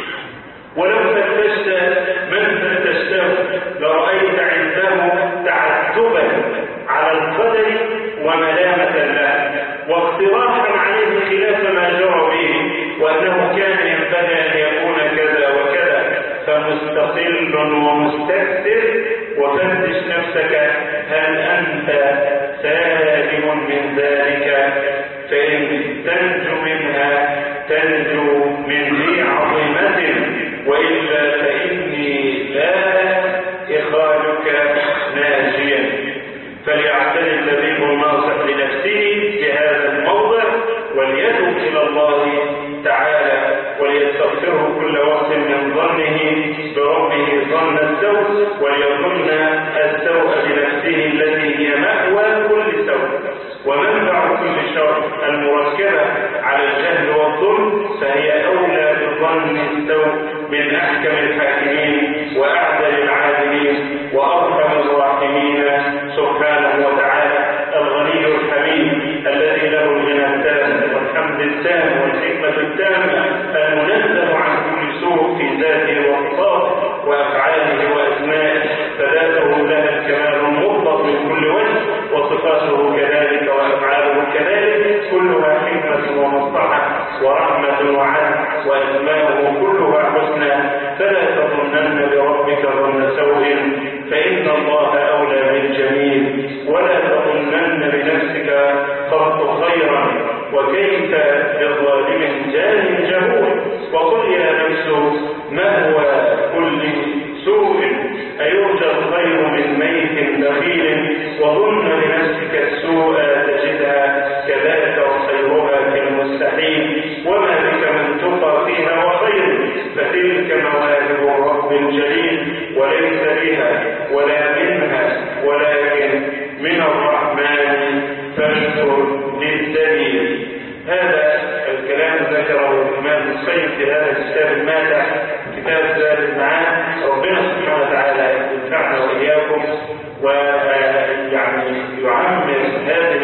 ولو فتشت من فتشته لرأيت عنده تعذبا على القدر وملامة له واقتراحا عليه خلاف ما جرى به، وأنه كان ينبغي أن يكون كذا وكذا، فمستقل ومستكثر. وفتش نفسك هل أنت سالم من ذلك، فإن تنجو منها تنجو من ذي عظيمة، وإلا فإني لا إخالك ناجيا. فليعتني اللبيب الناصح لنفسه في هذا الموضع وليتوب إلى الله تعالى وليستغفره كل وقت من ظنه بربه ظن السوء، وليظن السوء بنفسه التي هي مأوى كل سوء ومنبع كل شر المركبة على الجهل والظلم، فهي أولى بظن السوء من أحكم الحاكمين وأعدل العادلين وأرحم الراحمين سبحانه وتعالى الغني الحميد الذي له الغنى التام والحمد التام والحكمة التامة المنزه عن كل سوء في ذاته وصفاته وأفعاله وأسمائه، فذاته لها الكمال المطلق من كل وجه، وصفاته كذلك وأفعاله كذلك، كلها حكمة ومصلحة ورحمة وعدل، وأسماؤه كلها حسنى. فلا تظنن بربك ظن سوء، فإن الله أولى بالجميل، ولا تظنن بنفسك قط خيرا، وكيف بظالم جاهل جهول. وقل يا نفس ما هو كل سوء، أيرجى الخير من ميت بخيل، وظن بنفسك السوء تجدها كذلك وخيرها في المستحيل، وما بك من تقى فيها وخير، فتلك مواهب الرب الجليل، وليس بها ولا منها ولكن من الرحمن فاشكر للدليل. هذا الكلام ذكره الإمام السيد في هذا الكتاب الماتع، كتاب زاد المعاد. ربنا سبحانه وتعالى ينفعنا وإياكم ويعني يعمر هذه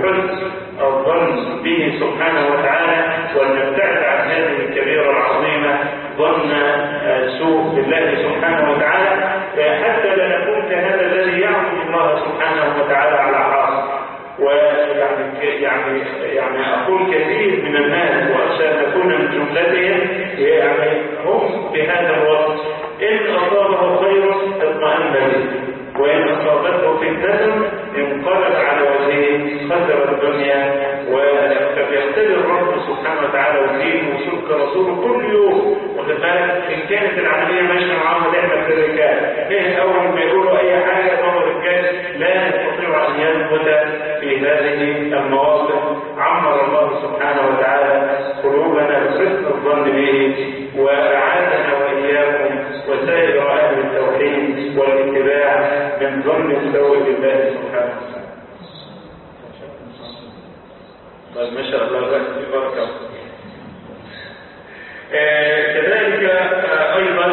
حسن الظن به سبحانه وتعالى، وأن نبتعد عن هذه الكبيرة العظيمة ظن سوء بالله سبحانه وتعالى، حتى لا نكون كهذا الذي يعبد الله سبحانه وتعالى على حرف. ويعني يعني يعني أقول كثير من الناس وأخشى أن أكون من جملتهم يعني هم بهذا الوصف: إن أصابه خير اطمأن به، وإن أصابته فتنة انقلب على وجهه خسر الدنيا. فبيختبر الرب سبحانه وتعالى ودينه وسلك رسوله كل يوم، واخد بالك؟ إن كانت العملية ماشية معاهم نعمة في الرجال، ليه أول ما يقولوا أي حاجة فهو الرجال لا يستطيع أن يثبت في هذه المواقف. عمر الله سبحانه وتعالى قلوبنا بحسن الظن به، وأعاذنا وإياكم وسائر أهل التوحيد والاتباع من ظن السوء بالله سبحانه وتعالى. طيب ما شاء الله بارك. آه كذلك آه أيضا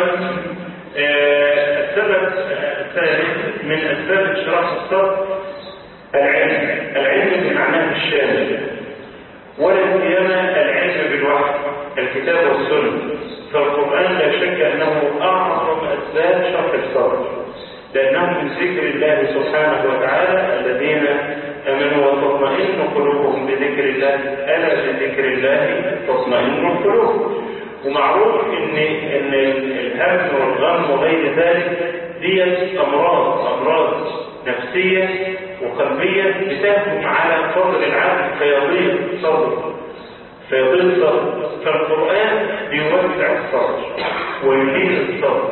آه السبب الثالث من أسباب انشراح الصدر العلم، العلم بمعناه الشامل، ولا سيما العلم بالوحي الكتاب والسنة. فالقرآن لا شك أنه أعظم أسباب شرح الصدر، لأنه من ذكر الله سبحانه وتعالى الذين آمنوا وتطمئن قلوبهم بذكر الله، ألا بذكر الله تطمئن القلوب. ومعروف إن إن الهم والغم وغير ذلك دي أمراض أمراض نفسية وقلبية بتهجم على صدر العبد فيضيق صدره فيضيق صدره. فالقرآن بيوسع الصدر ويلين الصدر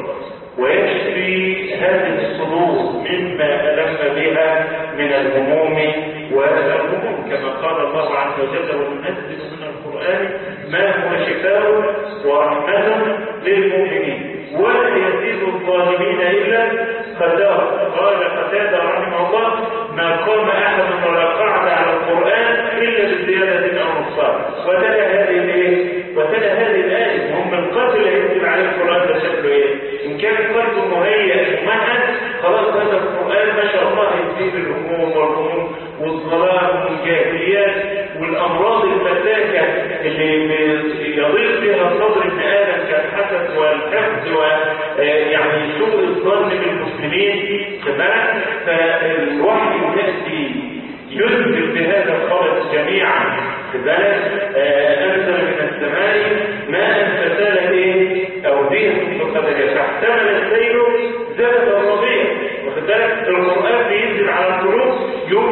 ويشفي هذه الصدور مما ألم بها من الهموم والغموم، كما قال الله عز وجل: وننزل من القرآن ما هو شفاء ورحمة للمؤمنين ولا يزيد الظالمين إلا خسارة. قال قتادة رحمه الله: ما قام أحد ولا قعد على القرآن إلا بزيادة أو نقصان. وتلا هذه الآية وتلا هذه الآية هم القتل يكتب عليه القرآن ده شكله إيه؟ إن كان قلبه مهيئ ممهد خلاص هذا القرآن ما شاء الله يزيد الهموم والغموم والظلام والجاهليات والأمراض الفتاكة اللي يضيق بها صدر ابن آدم كالحسد والحقد ويعني سوء الظن بالمسلمين. تمام؟ فالوحي يأتي يثبت بهذا الخبر جميعا. كذلك أنزل من السماء ماء فسالت إيه؟ أودية فقد فاحتمل السيل زاد الربيع. وكذلك القرآن بينزل على القلوب يوم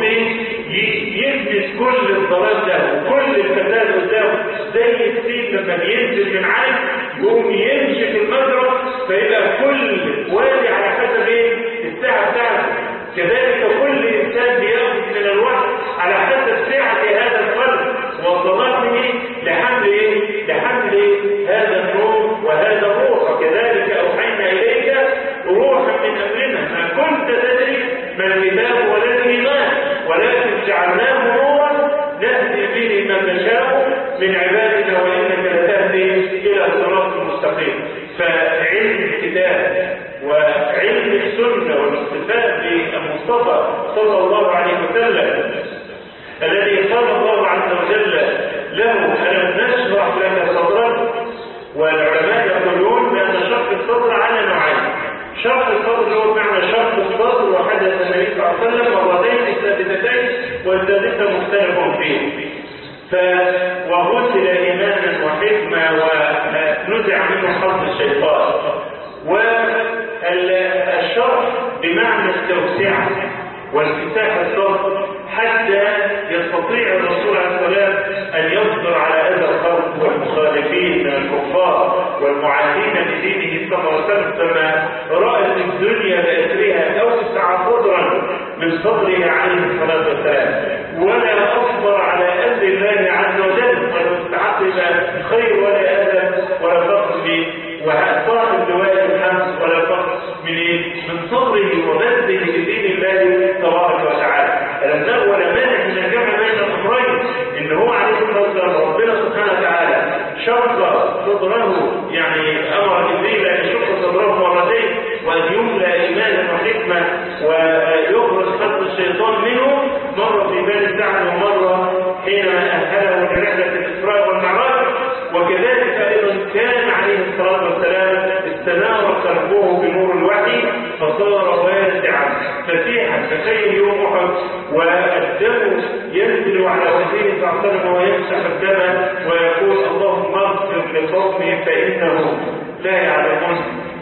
يثبت كل الضلال ده وكل الفساد قدامه، زي السيل لما ينزل من عين يقوم يمشي في المجرى فيبقى كل وادي على حسب ايه؟ الساعة بتاعته. كذلك كل إنسان بيأخذ من الوحي على حسب سعة هذا القلب وصلاته لحمل ايه؟ لحمل ايه؟ هذا النور وهذا الروح. وكذلك أوحينا إليك روحا من أمرنا ما كنت تدري ما الكتاب ولا الإيمان ولكن جعلناه نورا نهدي به من نشاء من عبادنا وإنك لتهدي إلى صراط مستقيم. فعلم الكتاب وعلم السنة والاقتفاء بالمصطفى صلى الله عليه وسلم الذي قال الله عز وجل له: ألم نشرح لك صدرك. والعلماء يقولون بأن شرح الصدر على نوعين: شرح الصدر هو بمعنى شرح الصدر وحدث النبي صلى الله عليه وسلم مرتين ثابتتين والثالثة مختلف فيه. فوغسل إيمانا وحكمة ونزع منه حظ الشيطان. والشرح بمعنى التوسعة وانفتاح الصدر حتى يستطيع الرسول عليه السلام أن يصبر على هذا الخلق والمخالفين من الكفار والمعادين لدينه صلى الله عليه وسلم. فما رأت الدنيا بأسرها أوسع صدرا من صدره عليه الصلاة والسلام، ولا أصبر على أمر الله عز وجل ومستعقب خير ولا أذى ولا فقر به وصاحب لواء الحمد ولا فقر من من صبره وبذله لدين الله تبارك وتعالى. لأنه ولا مانع من الجمع بين الأمرين، إن هو عليه الصلاة والسلام ربنا سبحانه وتعالى شق صدره، يعني أمر جبريل أن يشق صدره مرتين وأن يملأ إيمانا وحكمة ويخرج خط الشيطان منه مرة في بال السعد ومرة في رحلة الإسراء والمعراج. وكذلك أيضا كان عليه الصلاة والسلام استنار قلبه بنور الوحي فصار واسعا فتيحا كخير يوم أحد، والدم ينزل على وجهه فاعترف ويمسح الدم ويقول اللهم اغفر لقومي فإنهم لا يعلمون.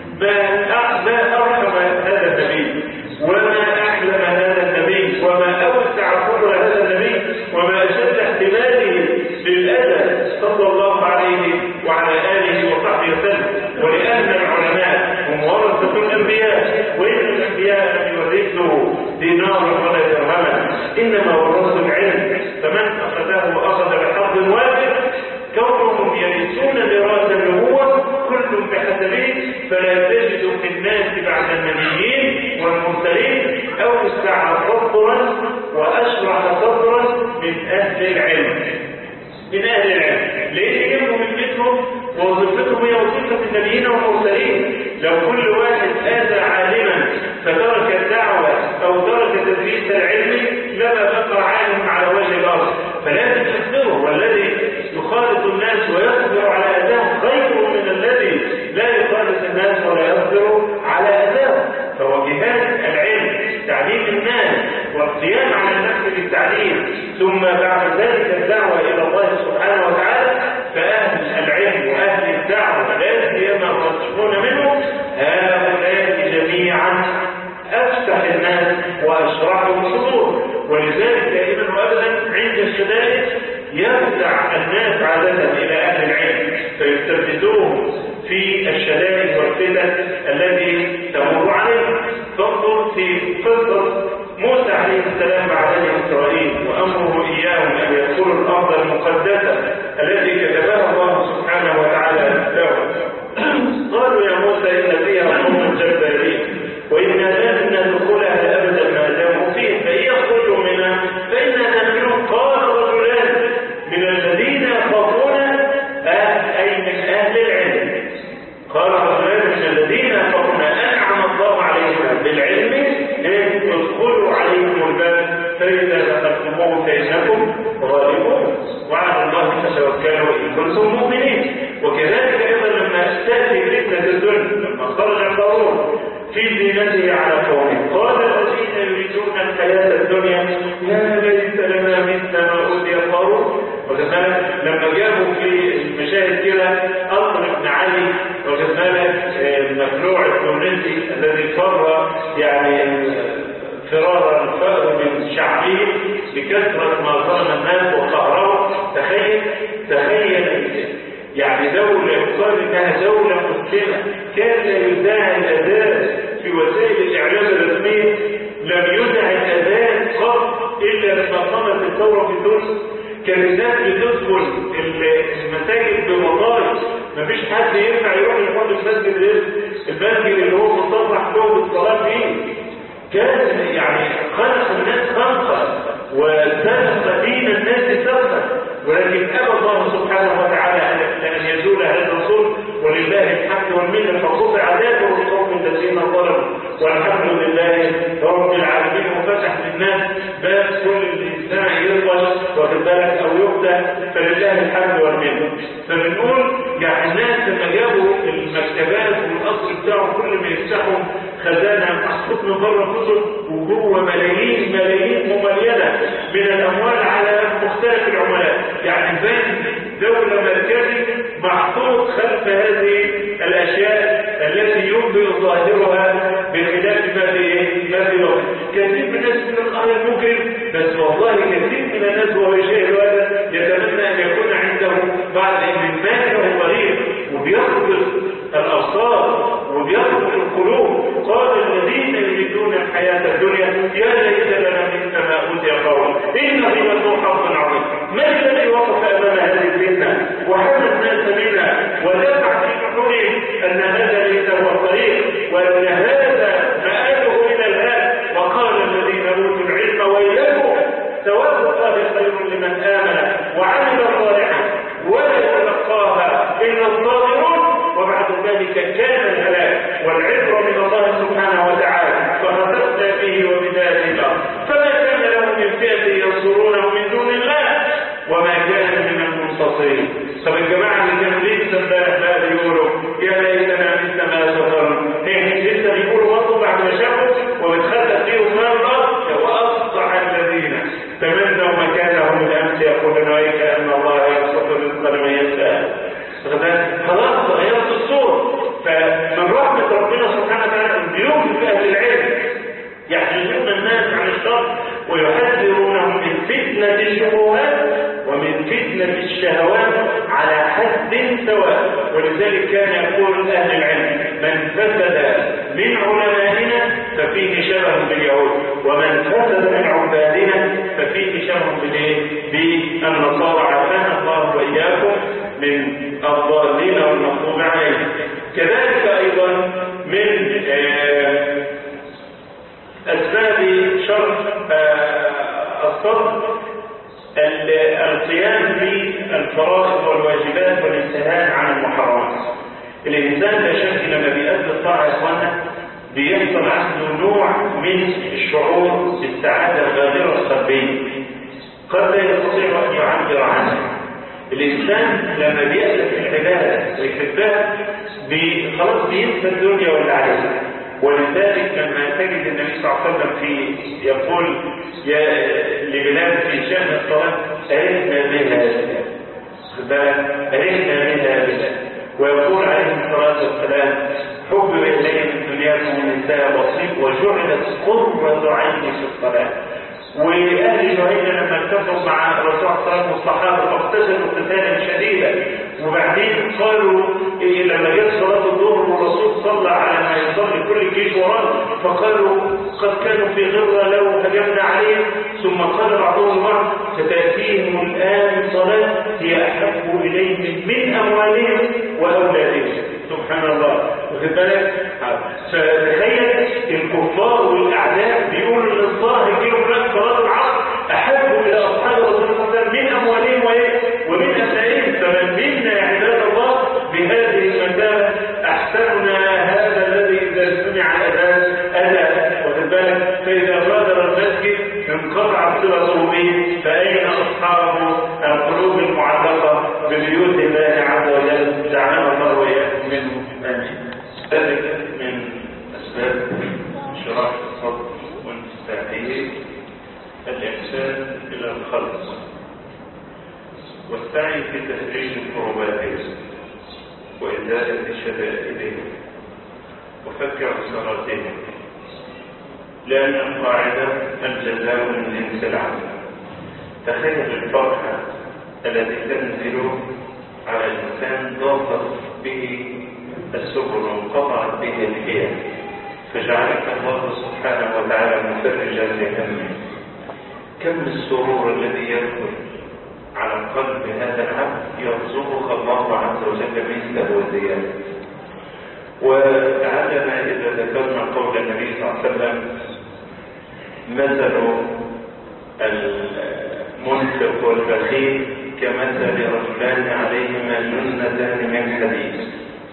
ما أرحم هذا النبي، وما أحلم هذا النبي، وما أوسع قدر هذا النبي، وما أشد احتماله للأذى صلى الله عليه وعلى آله وصحبه وسلم. ولأن العلماء هم ورثة الأنبياء، وإن الأنبياء لم يورثوا دينارا ولا درهما، إنما ورثوا العلم، فمن أخذه أخذ بحظ وافر. كونهم يرثون ميراث النبوة كل بحسبه، فلا تجد في الناس بعد النبيين والمرسلين أوسع صدرا وأشرح صدرا من أهل العلم. من أهل العلم لأن يجب من مثلهم ووظيفتهم هي وظيفة النبيين والمرسلين. لو كل واحد آذى عالما فترك الدعوة أو ترك تدريس العلم لما بقى عالم على وجه الأرض، فلازم تصبره. والذي يخالط الناس ويصبر على أذاهم خير من الذي لا يخالط الناس ولا يصبر على أذاهم. فهو جهاد العلم، تعليم الناس والقيام على النفس بالتعليم، ثم بعد ذلك الدعوة إلى الله سبحانه وتعالى. فأهل العلم وأهل الدعوة لا سيما الراسخون منه هؤلاء جميعا أفتح الناس وأشرحهم الصدور. ولذلك دائما وأبدا عند الشدائد يرجع الناس عادة إلى أهل العلم فيستفيدوهم في الشدائد والفتن التي تمر عليهم. فانظر في قصة موسى عليه السلام مع بني إسرائيل وأمره إياهم أن يدخلوا الأرض المقدسة التي كتبها الله سبحانه وتعالى لهم. قالوا يا موسى إن فيها قوم جبارين وإنا لن ندخلها أبدا ما داموا فيه فإن يخرجوا منها فإنا داخلون. قال رجلان من الذين يخافون أي من أهل العلم، قال رجلان من الذين يخافون أنعم الله عليهم بالعلم إن تدخلوا عليكم الباب فإذا دخلتموه فإنكم غالبون وعلى الله فتوكلوا إن كنتم مؤمنين. وكذلك أيضا لما تأتي فتنة الدنيا لما خرج قارون في زينته على قومه قال الذين يريدون الحياة الدنيا يا ليت لنا مثل ما أوتي قارون. وكذلك لما جابوا في المشاهد كده أطر بن علي وكذلك المخلوع التونسي الذي فر يعني فرار الفأر من شعبه بكثرة ما ظلم الناس وقهره. تخيل تخيل يعني دولة يقال انها دولة مسلمة كان يذاع الأذان في وسائل الإعلام الرسمية، لم يذاع الأذان قط إلا لما قامت الثورة في تونس. كان الناس بتدخل المساجد بمطارق، مفيش حد ينفع يروح يقعد المسجد المسجد اللي هو مصرح له بالصلاة فيه. كان يعني خلق الناس خلقا وسلق دين الناس سلقا، ولكن أبى الله سبحانه وتعالى أن يزول هذا الظلم ولله الحمد والمنة فقطع دابر القوم الذين ظلموا والحمد لله رب العالمين. وفتح للناس باب كل الإنسان يرضى واخد بالك أو يبدأ فلله الحمد والمنة. فبنقول يعني الناس لما جابوا المكتبات والقصر بتاعهم كل ما يفتحوا خزانة محطوط من بره كتب وجوه ملايين ملايين مملينة من الأموال على مختلف العملاء. يعني بين دولة مركزي محطوط خلف هذه الأشياء التي ينبئ ظاهرها بخلاف ما في الوقت. كثير من الناس من القهر المكرم، بس والله كثير من الناس وهو يشاهد هذا يتمنى أن يكون عنده بعد من ماله طريق وبيخبط الأبصار وبيخبط القلوب. قال الذين يريدون الحياة الدنيا يا ليت لنا مثل ما أوتي قوم إنه لذو حظ عظيم. ما الذي وقف أمام هذه الفتنة وحمى الناس منها ودفع في نحورهم أن هذا ليس هو الطريق وأن هذا مآله إلى الهاد. وقال الذين أوتوا العلم ويلكم ثواب الله خير لمن آمن وعمل صالحا ولا يتلقاها إلا الصابرون وبعد ذلك كان الهلاك والعبرة من الله سبحانه وتعالى. فخسفنا به وبداره الأرض فما كان له من فئة ينصرونه من دون الله وما كان من فتنة الشبهات ومن فتنة الشهوات على حد سواء. ولذلك كان يقول أهل العلم: من فسد من علمائنا ففيه شبه باليهود، ومن فسد من عبادنا ففيه شبه بالنصارى. عافانا الله وإياكم من الضالين والمغضوب عليهم. كذلك أيضا من أسباب شر الصبر القيام بالفرائض والواجبات والانتهاء عن المحرمات. الإنسان لا شك لما بيأدي الطاعة يا إخوانا بيحصل عنده نوع من الشعور بالسعادة الغامرة القلبية قد لا يستطيع أن يعبر عنها. الإنسان لما بيألف العبادة ويحبها خلاص بينسى الدنيا واللي عليها. ولذلك لما تجد النبي صلى الله عليه وسلم في يقول يا لبلال في شأن الصلاة: أرثنا بها بلال، أرثنا بها بلال. ويقول عليه الصلاة والسلام: حب إليه من دنياكم النساء بسيط وجعلت قرة عيني في الصلاة. وأهل جهينة لما اتفقوا مع الرسول صلى الله عليه وسلم والصحابة فاقتتلوا قتالا شديدا، وبعدين قالوا إيه لما جت صلاة الظهر والرسول صلى على ما يصلي كل الجيش وراه، فقالوا قد كانوا في غرة لو هجمنا عليهم. ثم قال بعضهم بعض: فتأتيهم الآن صلاة هي أحب إليهم من أموالهم وأولادهم. سبحان الله. واخد بالك؟ فتخيل الكفار والأعداء بيقولوا للظاهر يجيبوا لك صلاة العصر أحب إلى أصحاب رسول الله صلى الله عليه وسلم من أموالهم ومن أبنائهم. فمن منا يا عباد الله بهذه المثابة أحسننا هذا الذي إذا سمع الأذان أذى. واخد بالك؟ فإذا غادر المسجد انقطع صلته به، فأين أصحاب القلوب المعلقة ببيوت الله عز وجل؟ جعلنا الله وإياكم منهم آمين. ذلك من أسباب انشراح الصدر وانفتاحه الإحسان إلى الخلق والسعي في تفريج كرباتهم وإزالة شدائدهم وفك عثراتهم، لأن القاعدة الجزاء من جنس العمل. تخيل الفرحة التي تنزل على الإنسان ضاقت به السبل وانقطعت به الحيل، فجعلك الله سبحانه وتعالى مفرجا لهمه. كم السرور الذي يدخل على قلب هذا العبد يرزقك الله عز وجل مثله وزياده. وعندما إذا ذكرنا قول النبي صلى الله عليه وسلم: مثل المنفق والبخيل كمثل رجلان عليهما جنتان من حديد،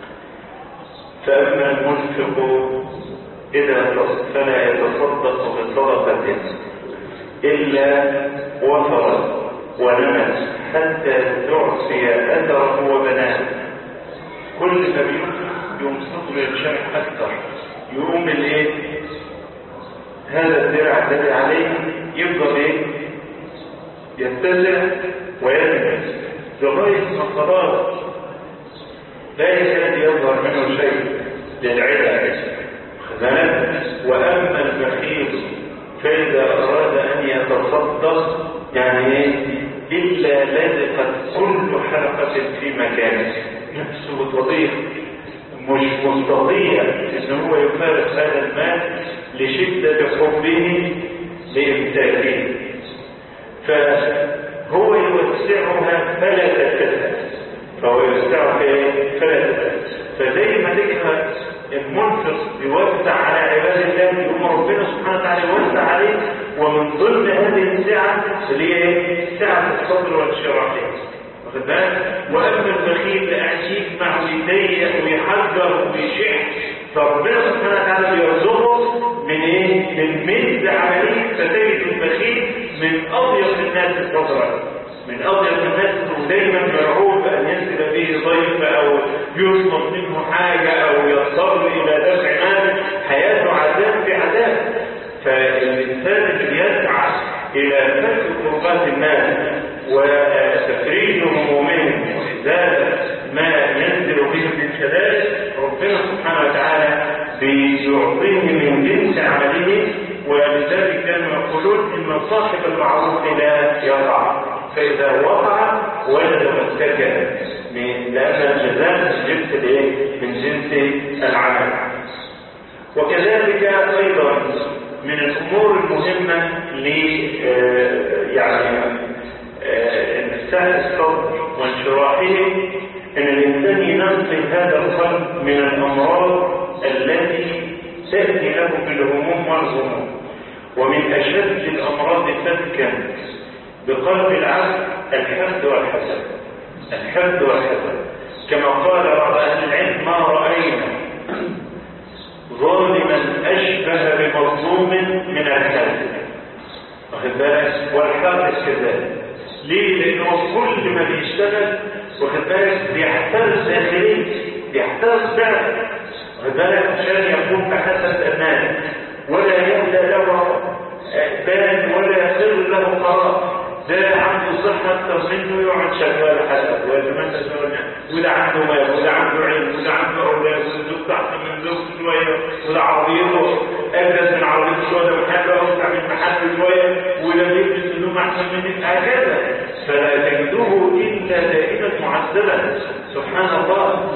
فأما المنفق إذا فلا يتصدق بصدقة إلا وفرت ونمت حتى تعصي أثره وبناه. كل ما بينفق يمسك للشمع أكثر، يقوم الإيه؟ هذا الزرع الذي عليه يفضل إيه؟ يتسع وينمت لغاية ما خلاص لا يكاد يظهر منه شيء للعدة. وأما البخيل فإذا أراد أن يتصدق يعني إيه؟ إلا لزقت كل حلقة في مكانه، نفسه تضيق مش مستطيع إن هو يفارق هذا المال لشدة حبه لإمساكه، فهو يوسعها فلا تتسع، فهو يوسعها فلا تتسع. فزي ما تجد المنفق يوسع على عباد الله يقوم ربنا سبحانه وتعالى يوسع عليه. ومن ضمن هذه السعة اللي هي سعة الصدر والشراح. واخد بالك؟ واما البخيل قاعد يجمع ويضيق ويحجر ويشح، فربنا سبحانه وتعالى بيرزقه من ايه؟ من مثل عمليه. فتجد البخيل من اضيق الناس صدرا، من اضيق الناس، ودايما مرعوب ان ينزل به ضيف او يطلب منه حاجه او يضطر الى دفع مال، حياته عذاب في عذاب. فالانسان اللي يسعى الى فك كربات الناس وتفريج همومهم وإزالة ما ينزل به من شدائد، ربنا سبحانه وتعالى بيعطيه من جنس عمله. ولذلك كانوا يقولون إن فصاحب المعروف لا يقع، فإذا وقع وجد متكئا، لأن الجزاء من جنس الايه؟ من جنس العمل. وكذلك أيضا من الأمور المهمة ل يعني انفتاح الصدر وانشراحه أن الإنسان ينقي هذا القلب من الأمراض التي تأتي له بالهموم والغموم. ومن أشد الأمراض فتكا بقلب العبد الحقد والحسد، الحقد والحسد، كما قال بعض أهل العلم: ما رأينا ظالما أشبه بمظلوم من الحاسد. واخد بالك؟ والحاسد كذلك. ليه؟ لأنه كل ما بيشتغل واخد بالك بيحترس داخليا، بيحترس فعلا، واخد بالك، عشان يكون بحسب الناس ولا يهدى له بال ولا يخر له قرار. ده عنده صحة أكثر منه يقعد شغال حسب ويتمنى سوى، وده عنده مال وده عنده علم وده عنده أولاد وده زوجته أحسن من زوجته شوية وده عربيته أجلس من عربيته شوية، ده محل أوسع من محل شوية، وده بيلبس هدوم أحسن منك، هكذا. فلا تجده إلا دائما معذبا، سبحان الله.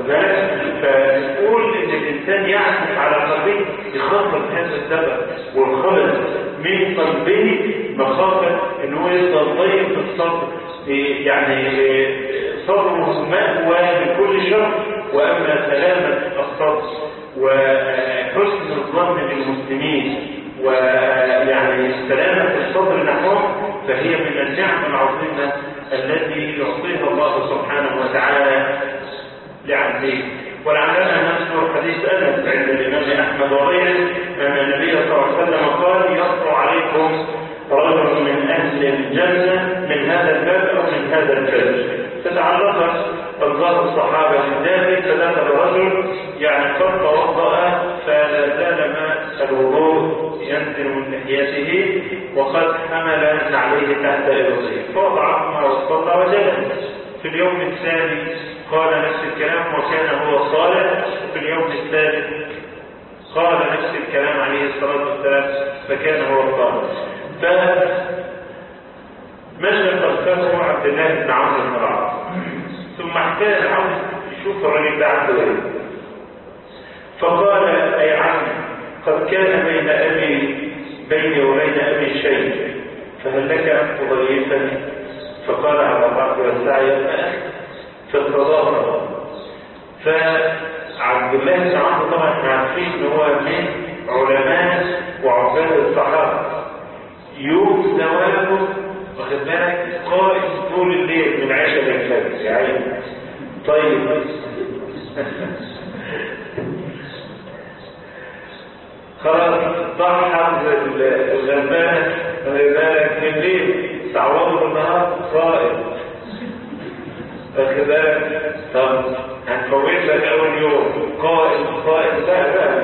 فنقول إن الإنسان يعزف على قلبه يخاطر هذا السبب والخلط من قلبه مخافة إنه يفضل ضيق في الصدر، يعني صدره مأوى لكل شر. وأما سلامة الصدر وحسن الظن بالمسلمين ويعني سلامة الصدر نحوهم فهي من النعم العظيمة التي يعطيها الله سبحانه وتعالى لعبده. ولعلنا نذكر حديث أنس عند الإمام أحمد وغيره أن النبي صلى الله عليه وسلم قال: يطلع عليكم رجل من أهل الجنة من هذا الباب أو من هذا الفجر. فتعلقت أنظار الصحابة بذلك، فدخل رجل يعني قد توضأ فلا زال ماء الوضوء ينزل من لحيته وقد حمل عليه تحت إبطيه، فوضعهما واستطاع وجلس. في اليوم الثاني قال نفس الكلام وكان هو صالح. في اليوم الثالث قال نفس الكلام عليه الصلاة والسلام فكان هو صالح. فمشى خلفه عبد الله بن عمرو بن العاص، ثم احتاج عمرو يشوف الرجل ده عنده ايه، فقال: اي عم، قد كان بين ابي بيني وبين ابي شيء، فهل لك ان تضيفني؟ فقال: على الرحب والسعي يا اخي، فاستضافه. فعبد الله بن عمرو طبعا احنا عارفين ان هو من علماء وعباد الصحابه، يوم زواجه واخد بالك قائم طول الليل من عشاء للفجر يا عيني. طيب خلاص ضحى الغلبان واخد بالك بالليل، تعوضه بالنهار صائم واخد بالك. طب هنفوت لك اول يوم قائم قائم لا لا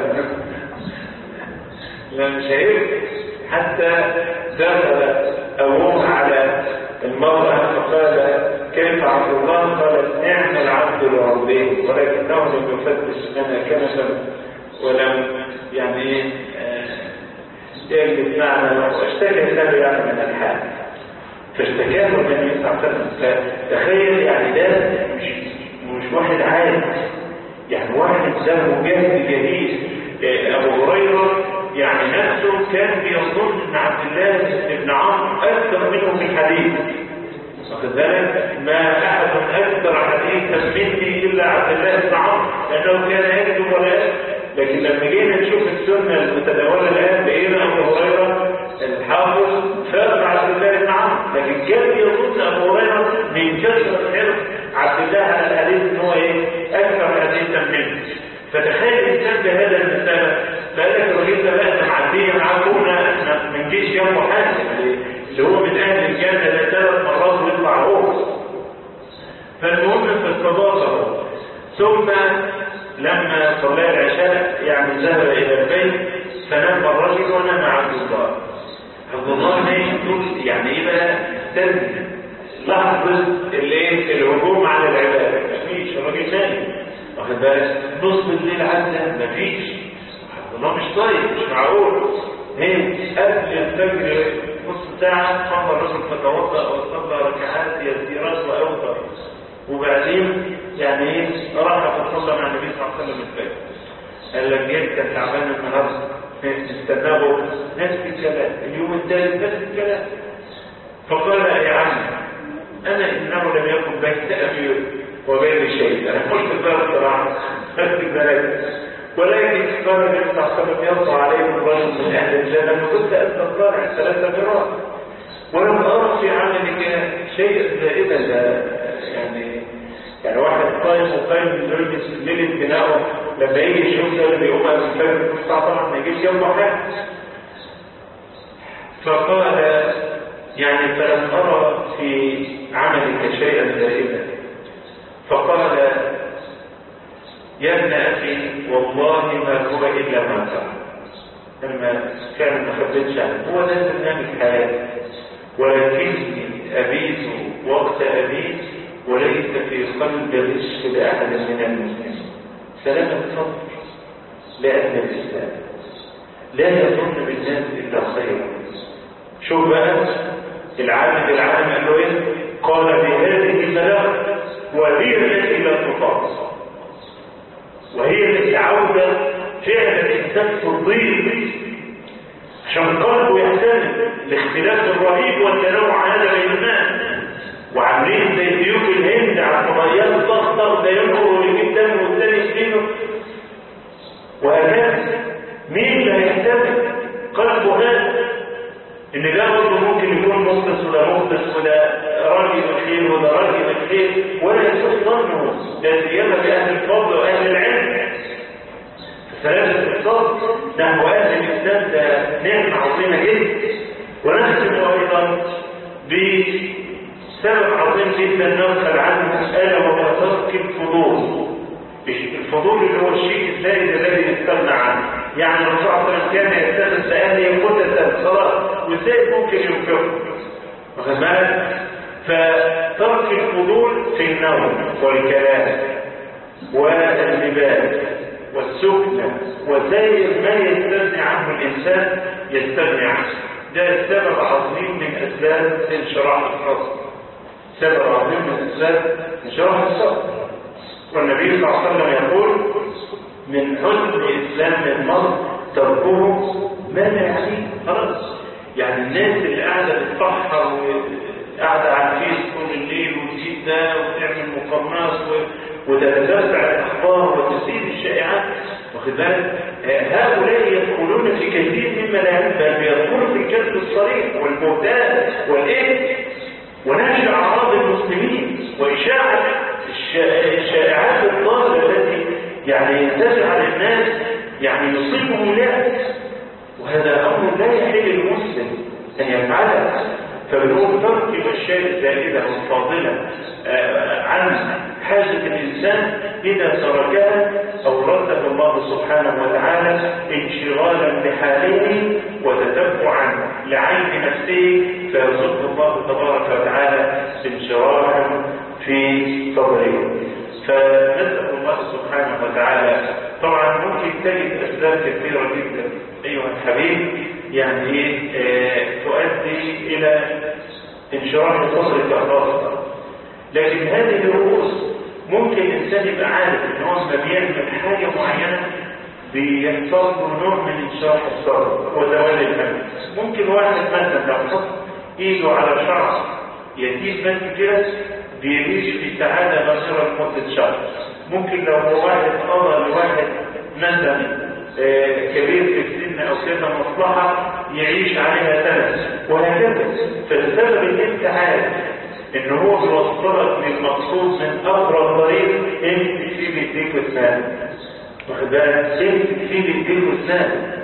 لا مش هيك. حتى دخل أبوه على المرأة فقال: كيف عبد الله؟ قالت: نعم العبد لربه، ولكنه لم يفتش لنا كنفا ولم يعني يجلس معنا، واشتكى له يعني من الحال، فاشتكاه النبي صلى الله عليه وسلم. فتخيل يعني ده مش مش واحد عادي، يعني واحد له جهد جديد. أبو هريرة يعني نفسه كان بيظن ان عبد الله بن عمرو اكثر منه في الحديث، واخد بالك؟ ما احد اكثر حديثا مني الا عبد الله بن عمرو، لانه كان يكتب ولا يكتب. لكن لما جينا نشوف السنه المتداوله الان لقينا ابو هريره الحافظ فاق عبد الله بن عمرو، لكن كان يظن ابو هريره من كثره حفظ عبد الله على الحديث ان هو ايه؟ اكثر حديثا منه. فتخيل الانسان بهذا المثال، فقال لك الراجل ده بقى معديه معاكونا احنا ما نجيش يوم حاجه اللي هو من اهل الجنه ده ثلاث مرات ويطلع هو. فالمهم فاستضافه، ثم لما صلى العشاء يعني ذهب الى البيت فنام الرجل ونام عبد الله. عبد الله نايم طول يعني ايه بقى استنى لحظه الايه الهجوم على العباده، مفيش الراجل نايم واخد بالك. نص الليل عدى مفيش، الله مش طيب مش معقول. ايه قبل الفجر نص ساعة قام الرجل فتوضأ وصلى ركعات يسيرات وأوتر، وبعدين يعني ايه راح فصلى مع النبي صلى الله عليه وسلم الفجر. قال لك جيت كان تعبان النهارده استناه نفس الكلام، اليوم الثالث نفس الكلام. فقال يا عم انا انه لم يكن بين ابي وبين شيء، انا قلت الباب الصراحه خدت بالك، ولكن قال النبي صلى الله عليه وسلم يرضى عليكم رجل من اهل الجنه، فكنت استطلع ثلاث مرات ولم ارى في عملك شيء زائدا. يعني يعني واحد قائم وقائم يلبس ليله بناؤه لما يجي يشوف ده اللي يقوم من الفجر طبعا ما يجيش يوم حاجه. فقال يعني فلم ارى في عملك شيئا زائدا. فقال يا ابن اخي والله ما هو الا ما ترى، لما كان ما خبرتش عنه هو ده برنامج حياتي، ولكني ابيت وقت ابيت وليس في قلب غش لاحد من المسلمين. سلامة الصبر لأهل الإسلام، لا يظن بالناس إلا خيرا. شوف بقى العالم العالم قال له ايه؟ قال بهذه البلاغ وهي التي لا تطاق، وهي التي عودة فعل الإنسان في الضيق عشان قلبه يحتمل الاختلاف الرهيب والتنوع هذا بين الناس، وعاملين زي سيوف الهند على الفضائيات الضغطه ده ينقر ويجيب دم والثاني يسكنه، وهكذا مين اللي هيحتمل قلبه هذا ان ده برضه ممكن يكون مخلص وده مخلص وده راجل الخير وده راجل الخير ولا يسوء ظنه، لا سيما باهل الفضل واهل العلم. ثلاثه الصبر نحو اهل الاسلام ده نعمه عظيمه جدا، ونحسب ايضا بسبب عظيم جدا نغفل عنه الا وهو ترك الفضول. الفضول اللي هو الشيء الزائد الذي يستغنى عنه، يعني الرسول صلى الله عليه وسلم كان يستغنى بأهله قدسا خلاص والزائد ممكن ينفقه، واخد بالك؟ فترك الفضول في النوم والكلام واللباس والسكنة وسائر ما يستغني عنه الإنسان يستغني عنه، ده سبب عظيم من أسباب انشراح الصدر، سبب عظيم من أسباب انشراح الصدر. والنبي صلى الله عليه وسلم يقول من حسن إسلام المرء تركه ما لا يعنيه. خلاص يعني الناس اللي قاعدة تتفحر وقاعدة على الفيس طول الليل وتجيب ده وتعمل مقارنات وتتتبع الأخبار وتسير الشائعات، واخد بالك؟ هؤلاء يدخلون في كثير مما لا يعنيه، بل بيدخلوا في الكذب الصريح والبهتان والإثم ونشر أعراض المسلمين وإشاعة الشائعات الضالة التي يعني تجعل الناس يعني يصيبهم لا، وهذا أمر لا يحل المسلم أن يفعله. فبنقول ترك الأشياء الزائدة والفاضلة عن حاجة الإنسان إذا تركها أورثه الله سبحانه وتعالى انشغالا بحاله وتتبعا لعين نفسه، فيرزقه الله تبارك وتعالى انشراحا في صدره. فنسأل الله سبحانه وتعالى. طبعا ممكن تجد أسباب كثيرة جدا أيها الحبيب يعني ايه تؤدي إلى انشراح صدرك خاصة، لكن هذه الرؤوس ممكن الإنسان يبقى عارف إن هو لما بيعمل حاجة معينة بيحصل له نوع من انشراح الصدر وزوال الهم. ممكن واحد مثلا لو حط إيده على شعر يزيد بس كده بيعيش في سعادة بصيرة لمدة شهر. ممكن لو واحد قضى لواحد مثلا كبير في السن أو كذا مصلحة يعيش عليها سنة وهكذا. فالسبب اللي انت عارف ان هو بيوصلك للمقصود من اقرب طريق امسك فيه بايديك واسنانك، واخد بالك؟ امسك فيه بايديك واسنانك،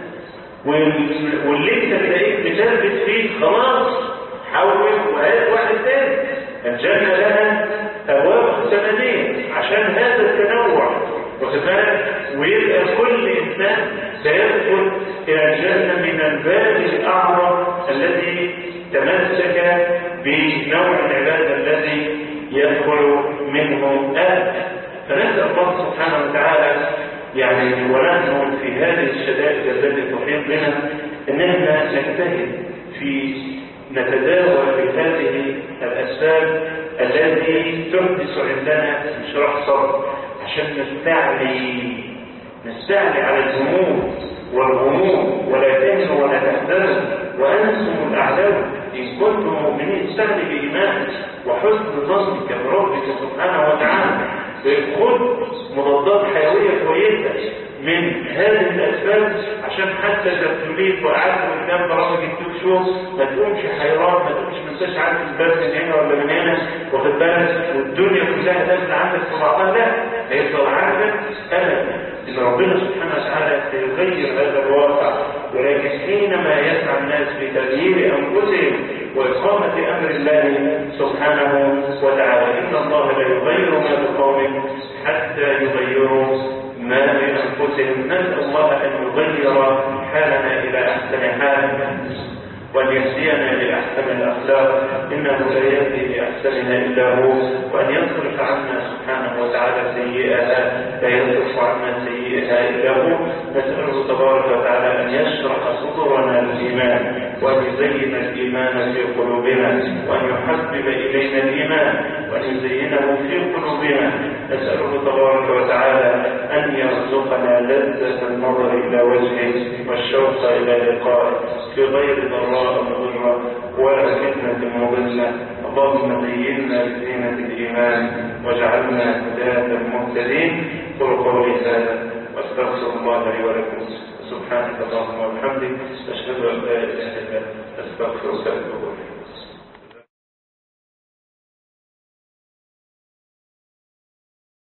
واللي انت تلاقيك بتثبت فيه خلاص حول وهات واحد تاني. الجنة لها ابواب ثمانية عشان هذا التنوع، واخد بالك؟ ويبقى كل انسان سيدخل الى الجنة من الباب الاعظم الذي تمسك بنوع العبادة الذي يدخل منه آه. فنسأل الله سبحانه وتعالى يعني ونحن في هذه الشدائد التي تحيط بنا ان احنا نجتهد في نتداول بهذه الأسباب التي تحدث عندنا انشراح صدر عشان نستعلي نستعلي على الهموم والغموم، ولا تهنوا ولا تحزنوا وأنتم الأعلون إن كنتم مؤمنين. استعلي بإيمان وحسن ظنك بربك سبحانه وتعالى، خذ مضادات حيوية كويسة من هذه الأسباب عشان حتى تبتليك وقعدت قدام برامج التوك شو ما تقومش حيران، ما تقومش ما انتش عارف الباب من هنا ولا من هنا، واخد بالك والدنيا كلها نازله عندك في بعضها. لا، هيفضل عندك أبدا إن ربنا سبحانه وتعالى سيغير هذا الواقع، ولكن حينما يسعى الناس في تغيير أنفسهم وإقامة أمر الله سبحانه وتعالى. إن الله لا يغير ما بقوم حتى يغيروا ما بأنفسهم. نسأل الله أن يغير حالنا إلى أحسن حال وأن يهدينا لأحسن الأخلاق، إنه لا يهدي لأحسنها إلا هو، وأن يصرف عنا سبحانه وتعالى سيئها، لا يصرف عنا سيئها إلا هو. نسأله تبارك وتعالى أن يشرح صدورنا للإيمان، وأن يزين الإيمان في قلوبنا، وأن يحبب إلينا الإيمان، وأن يزينه في قلوبنا. نسأله تبارك وتعالى أن يرزقنا لذة النظر إلى وجهه والشوق إلى لقائه في غير ضراء مضرة ولا فتنة مضلة. اللهم زينا بزينة الإيمان واجعلنا هداة مهتدين. قل قولي هذا واستغفر الله لي ولكم. سبحانك اللهم وبحمدك أشهد أن لا إله إلا أنت أستغفرك وأتوب إليك.